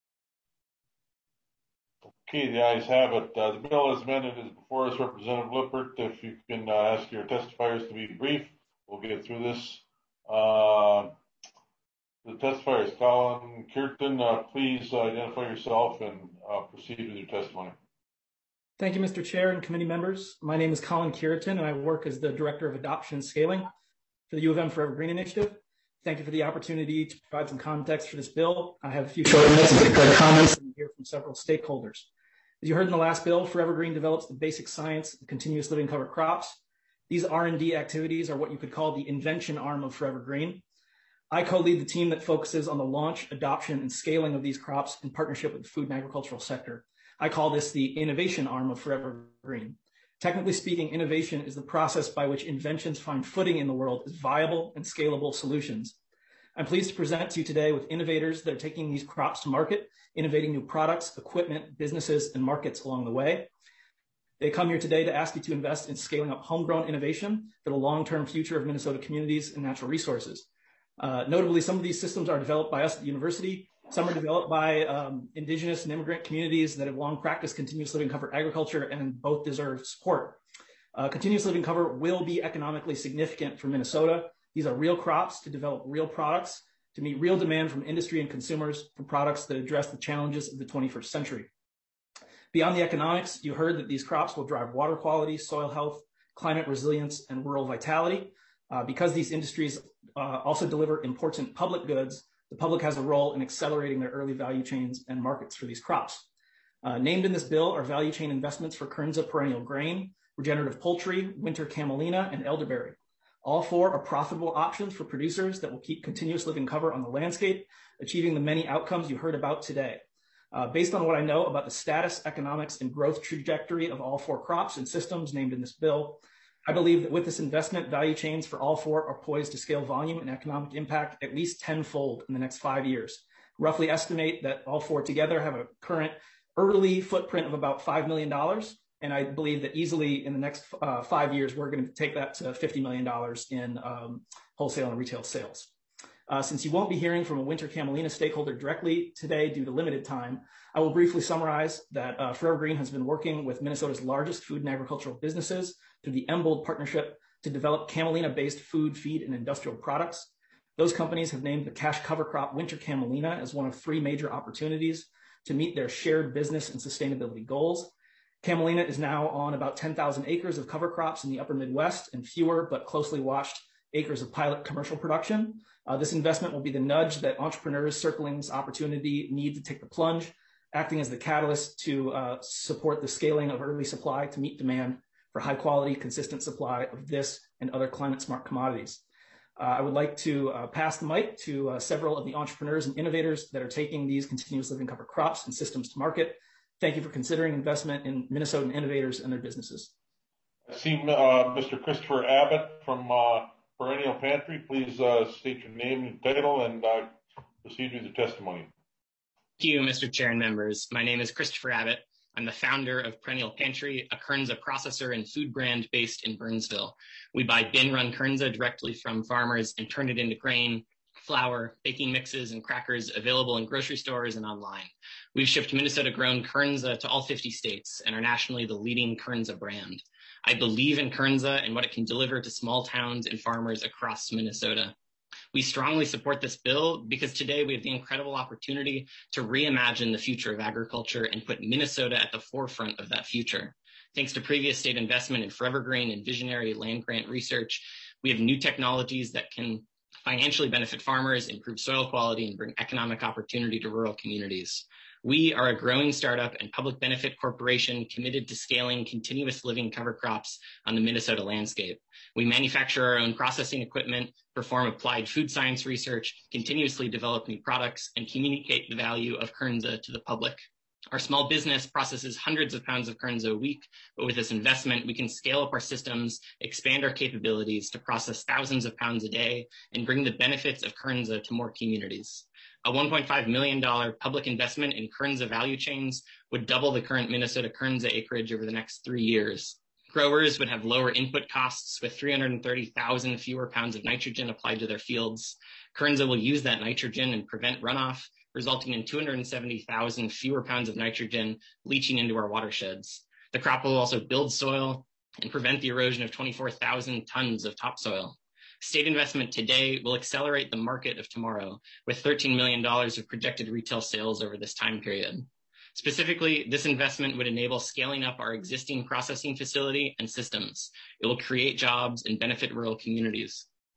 Okay, the ayes have it. Uh, the bill as amended is before us. Representative Lippert, if you can uh, ask your testifiers to be brief, we'll get through this. Uh, the testifiers, Colin Kirton, uh, please identify yourself and uh, proceed with your testimony. Thank you, Mister Chair and committee members. My name is Colin Kirton, and I work as the Director of Adoption and Scaling for the U of M Forever Green Initiative. Thank you for the opportunity to provide some context for this bill. I have a few short minutes and get comments and hear from several stakeholders. As you heard in the last bill, Forever Green develops the basic science of continuous living cover crops. These R and D activities are what you could call the invention arm of Forever Green. I co-lead the team that focuses on the launch, adoption, and scaling of these crops in partnership with the food and agricultural sector. I call this the innovation arm of Forever Green. Technically speaking, innovation is the process by which inventions find footing in the world as viable and scalable solutions. I'm pleased to present to you today with innovators that are taking these crops to market, innovating new products, equipment, businesses, and markets along the way. They come here today to ask you to invest in scaling up homegrown innovation for the long-term future of Minnesota communities and natural resources. Uh, notably, some of these systems are developed by us at the university. Some are developed by um, indigenous and immigrant communities that have long practiced continuous living cover agriculture, and both deserve support. Uh, continuous living cover will be economically significant for Minnesota. These are real crops to develop real products, to meet real demand from industry and consumers for products that address the challenges of the twenty-first century. Beyond the economics, you heard that these crops will drive water quality, soil health, climate resilience, and rural vitality. Uh, because these industries uh, also deliver important public goods, the public has a role in accelerating their early value chains and markets for these crops. Uh, named in this bill are value chain investments for Kernza perennial grain, regenerative poultry, winter camelina, and elderberry. All four are profitable options for producers that will keep continuous living cover on the landscape, achieving the many outcomes you heard about today. Uh, based on what I know about the status, economics, and growth trajectory of all four crops and systems named in this bill, I believe that with this investment, value chains for all four are poised to scale volume and economic impact at least tenfold in the next five years. Roughly estimate that all four together have a current early footprint of about five million dollars. And I believe that easily in the next uh, five years, we're going to take that to fifty million dollars in um, wholesale and retail sales. Uh, since you won't be hearing from a winter camelina stakeholder directly today due to limited time, I will briefly summarize that uh, Forever Green has been working with Minnesota's largest food and agricultural businesses through the Embold partnership to develop camelina-based food, feed, and industrial products. Those companies have named the cash cover crop winter camelina as one of three major opportunities to meet their shared business and sustainability goals. Camelina is now on about ten thousand acres of cover crops in the upper Midwest and fewer but closely watched acres of pilot commercial production. Uh, this investment will be the nudge that entrepreneurs circling this opportunity need to take the plunge, acting as the catalyst to uh, support the scaling of early supply to meet demand for high quality, consistent supply of this and other climate smart commodities. Uh, I would like to uh, pass the mic to uh, several of the entrepreneurs and innovators that are taking these continuous living cover crops and systems to market. Thank you for considering investment in Minnesotan innovators and their businesses. I see uh, Mister Christopher Abbott from uh, Perennial Pantry. Please uh, state your name and title and uh, proceed with your testimony. Thank you, Mister Chair and members. My name is Christopher Abbott. I'm the founder of Perennial Pantry, a Kernza processor and food brand based in Burnsville. We buy bin-run Kernza directly from farmers and turn it into grain, flour, baking mixes, and crackers available in grocery stores and online. We've shipped Minnesota-grown Kernza to all fifty states and are nationally the leading Kernza brand. I believe in Kernza and what it can deliver to small towns and farmers across Minnesota. We strongly support this bill because today we have the incredible opportunity to reimagine the future of agriculture and put Minnesota at the forefront of that future. Thanks to previous state investment in Forever Green and visionary land grant research, we have new technologies that can financially benefit farmers, improve soil quality, and bring economic opportunity to rural communities. We are a growing startup and public benefit corporation committed to scaling continuous living cover crops on the Minnesota landscape. We manufacture our own processing equipment, perform applied food science research, continuously develop new products, and communicate the value of Kernza to the public. Our small business processes hundreds of pounds of Kernza a week, but with this investment, we can scale up our systems, expand our capabilities to process thousands of pounds a day, and bring the benefits of Kernza to more communities. A one point five million dollars public investment in Kernza value chains would double the current Minnesota Kernza acreage over the next three years. Growers would have lower input costs with three hundred thirty thousand fewer pounds of nitrogen applied to their fields. Kernza will use that nitrogen and prevent runoff, resulting in two hundred seventy thousand fewer pounds of nitrogen leaching into our watersheds. The crop will also build soil and prevent the erosion of twenty-four thousand tons of topsoil. State investment today will accelerate the market of tomorrow with thirteen million dollars of projected retail sales over this time period. Specifically, this investment would enable scaling up our existing processing facility and systems. It will create jobs and benefit rural communities.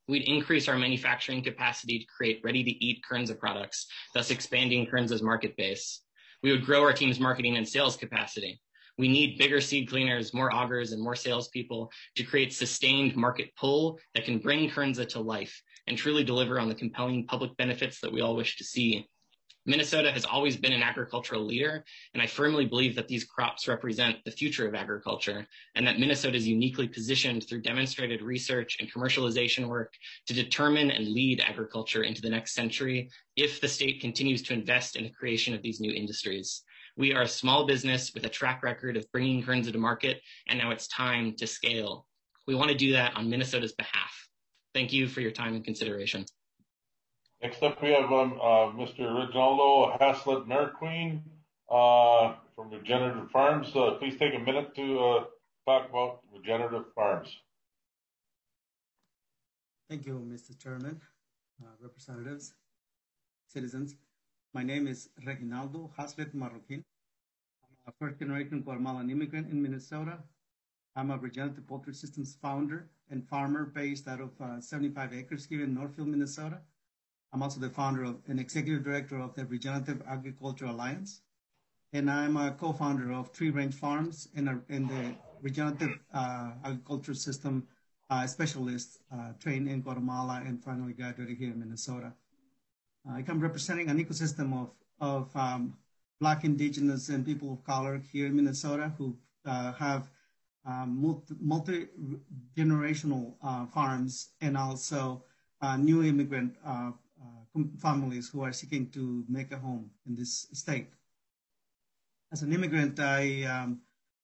We'd increase our manufacturing capacity to create ready-to-eat Kernza products, thus expanding Kernza's market base. We would grow our team's marketing and sales capacity. We need bigger seed cleaners, more augers, and more salespeople to create sustained market pull that can bring Kernza to life and truly deliver on the compelling public benefits that we all wish to see. Minnesota has always been an agricultural leader, and I firmly believe that these crops represent the future of agriculture, and that Minnesota is uniquely positioned through demonstrated research and commercialization work to determine and lead agriculture into the next century if the state continues to invest in the creation of these new industries. We are a small business with a track record of bringing Kernza to market, and now it's time to scale. We want to do that on Minnesota's behalf. Thank you for your time and consideration. Next up, we have um, uh, Mister Reginaldo Haslett Merqueen uh, from Regenerative Farms. Uh, please take a minute to uh, talk about Regenerative Farms. Thank you, Mister Chairman, uh, representatives, citizens. My name is Reginaldo Haslett Marroquin. I'm a first-generation Guatemalan immigrant in Minnesota. I'm a Regenerative Poultry Systems founder and farmer based out of uh, seventy-five acres here in Northfield, Minnesota. I'm also the founder of and executive director of the Regenerative Agriculture Alliance. And I'm a co-founder of Tree Range Farms and, a, and the Regenerative uh, Agriculture System uh, specialist uh, trained in Guatemala and finally graduated here in Minnesota. Uh, I'm representing an ecosystem of, of um, Black, Indigenous, and people of color here in Minnesota who uh, have um, multi, multi-generational uh, farms and also uh, new immigrant uh, uh, families who are seeking to make a home in this state. As an immigrant, I, um,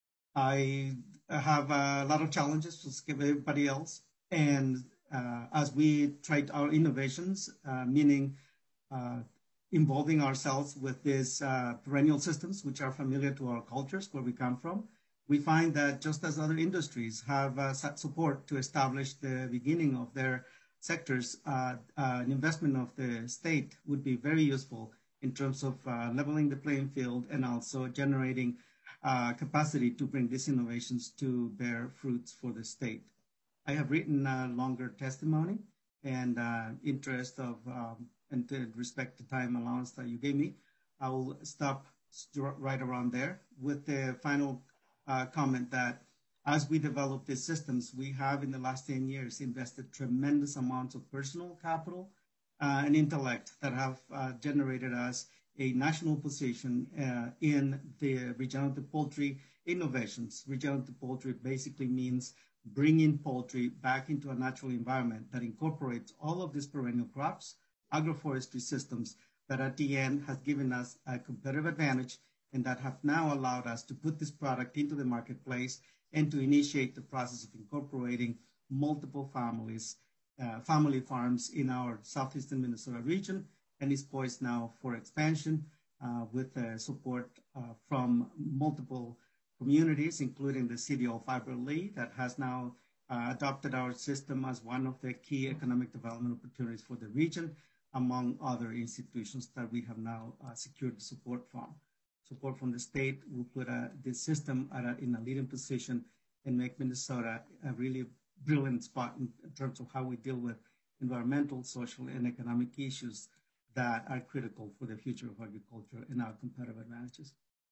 I have a lot of challenges to give everybody else. And uh, as we tried our innovations, uh, meaning uh, involving ourselves with these uh, perennial systems, which are familiar to our cultures, where we come from, we find that just as other industries have uh, support to establish the beginning of their sectors, uh, uh, an investment of the state would be very useful in terms of uh, leveling the playing field and also generating uh, capacity to bring these innovations to bear fruits for the state. I have written a longer testimony and uh, interest of um, and to respect the time allowance that you gave me, I will stop right around there with the final uh, comment that as we develop these systems, we have in the last ten years invested tremendous amounts of personal capital uh, and intellect that have uh, generated us a national position uh, in the regenerative poultry innovations. Regenerative poultry basically means bringing poultry back into a natural environment that incorporates all of these perennial crops, agroforestry systems that at the end has given us a competitive advantage and that have now allowed us to put this product into the marketplace and to initiate the process of incorporating multiple families, uh, family farms in our southeastern Minnesota region, and is poised now for expansion uh, with uh, support uh, from multiple communities, including the city of Iberley that has now uh, adopted our system as one of the key economic development opportunities for the region, among other institutions that we have now uh, secured support from. Support from the state will put uh, this system at a, in a leading position and make Minnesota a really brilliant spot in, in terms of how we deal with environmental, social, and economic issues that are critical for the future of agriculture and our competitive advantages.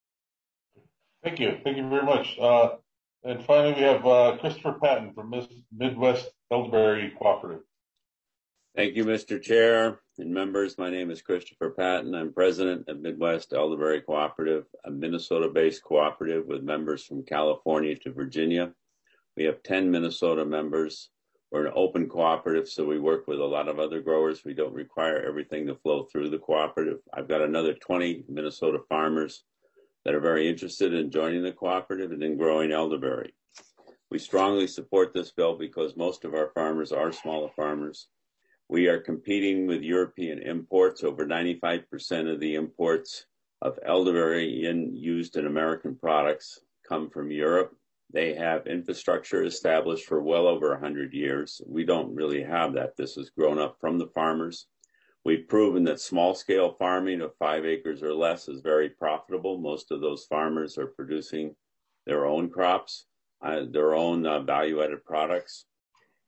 Thank you. Thank you very much. Uh, and finally, we have uh, Christopher Patton from Midwest Elderberry Cooperative. Thank you, Mister Chair and members. My name is Christopher Patton. I'm president of Midwest Elderberry Cooperative, a Minnesota-based cooperative with members from California to Virginia. We have ten Minnesota members. We're an open cooperative, so we work with a lot of other growers. We don't require everything to flow through the cooperative. I've got another twenty Minnesota farmers that are very interested in joining the cooperative and in growing elderberry. We strongly support this bill because most of our farmers are smaller farmers. We are competing with European imports. Over ninety-five percent of the imports of elderberry in, used in American products come from Europe. They have infrastructure established for well over one hundred years. We don't really have that. This has grown up from the farmers. We've proven that small-scale farming of five acres or less is very profitable. Most of those farmers are producing their own crops, uh, their own uh, value-added products.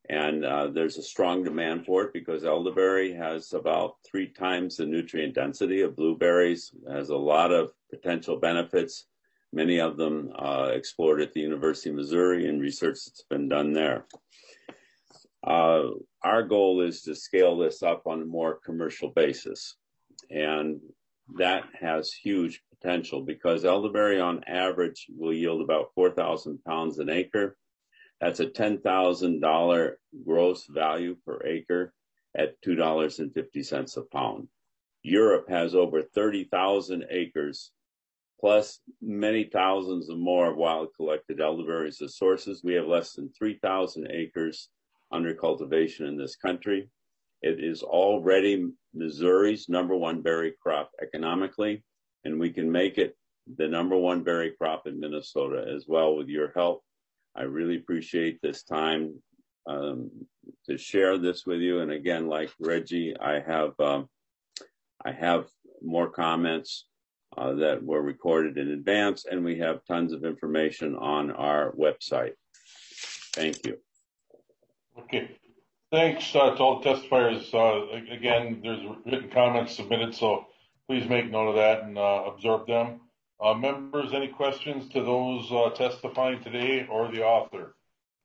And uh, there's a strong demand for it because elderberry has about three times the nutrient density of blueberries, has a lot of potential benefits, many of them uh, explored at the University of Missouri and research that's been done there. Uh, our goal is to scale this up on a more commercial basis. And that has huge potential because elderberry on average will yield about four thousand pounds an acre. That's a ten thousand dollars gross value per acre at two dollars and fifty cents a pound. Europe has over thirty thousand acres, plus many thousands of more wild collected elderberries as sources. We have less than three thousand acres under cultivation in this country. It is already Missouri's number one berry crop economically, and we can make it the number one berry crop in Minnesota as well with your help. I really appreciate this time um, to share this with you. And again, like Reggie, I have um, I have more comments uh, that were recorded in advance, and we have tons of information on our website. Thank you. Okay. Thanks uh, to all the testifiers. Uh, again, there's written comments submitted, so please make note of that and uh, absorb them. Uh, members, any questions to those uh, testifying today or the author?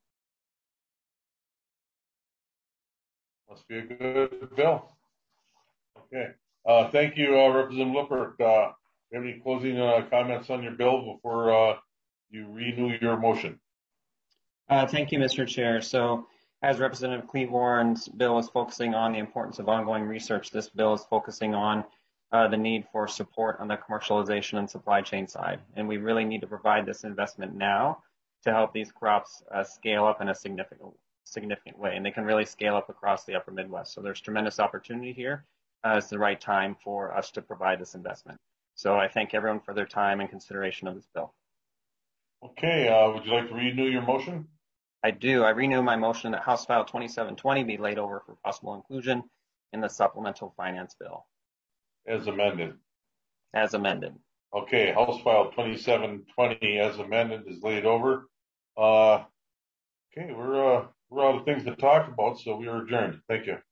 Must be a good bill. Okay. Uh, thank you, uh, Representative Lippert. Uh, do you have any closing uh, comments on your bill before uh, you renew your motion? Uh, thank you, Mister Chair. So, as Representative Cleavorn's bill is focusing on the importance of ongoing research, this bill is focusing on uh, the need for support on the commercialization and supply chain side. And we really need to provide this investment now to help these crops uh, scale up in a significant significant way. And they can really scale up across the upper Midwest. So there's tremendous opportunity here. Uh, it's the right time for us to provide this investment. So I thank everyone for their time and consideration of this bill. Okay, uh, would you like to renew your motion? I do. I renew my motion that House File twenty-seven twenty be laid over for possible inclusion in the supplemental finance bill. As amended. As amended. Okay, House File twenty-seven twenty as amended is laid over. Uh, okay, we're uh, we're out of things to talk about, so we are adjourned. Thank you.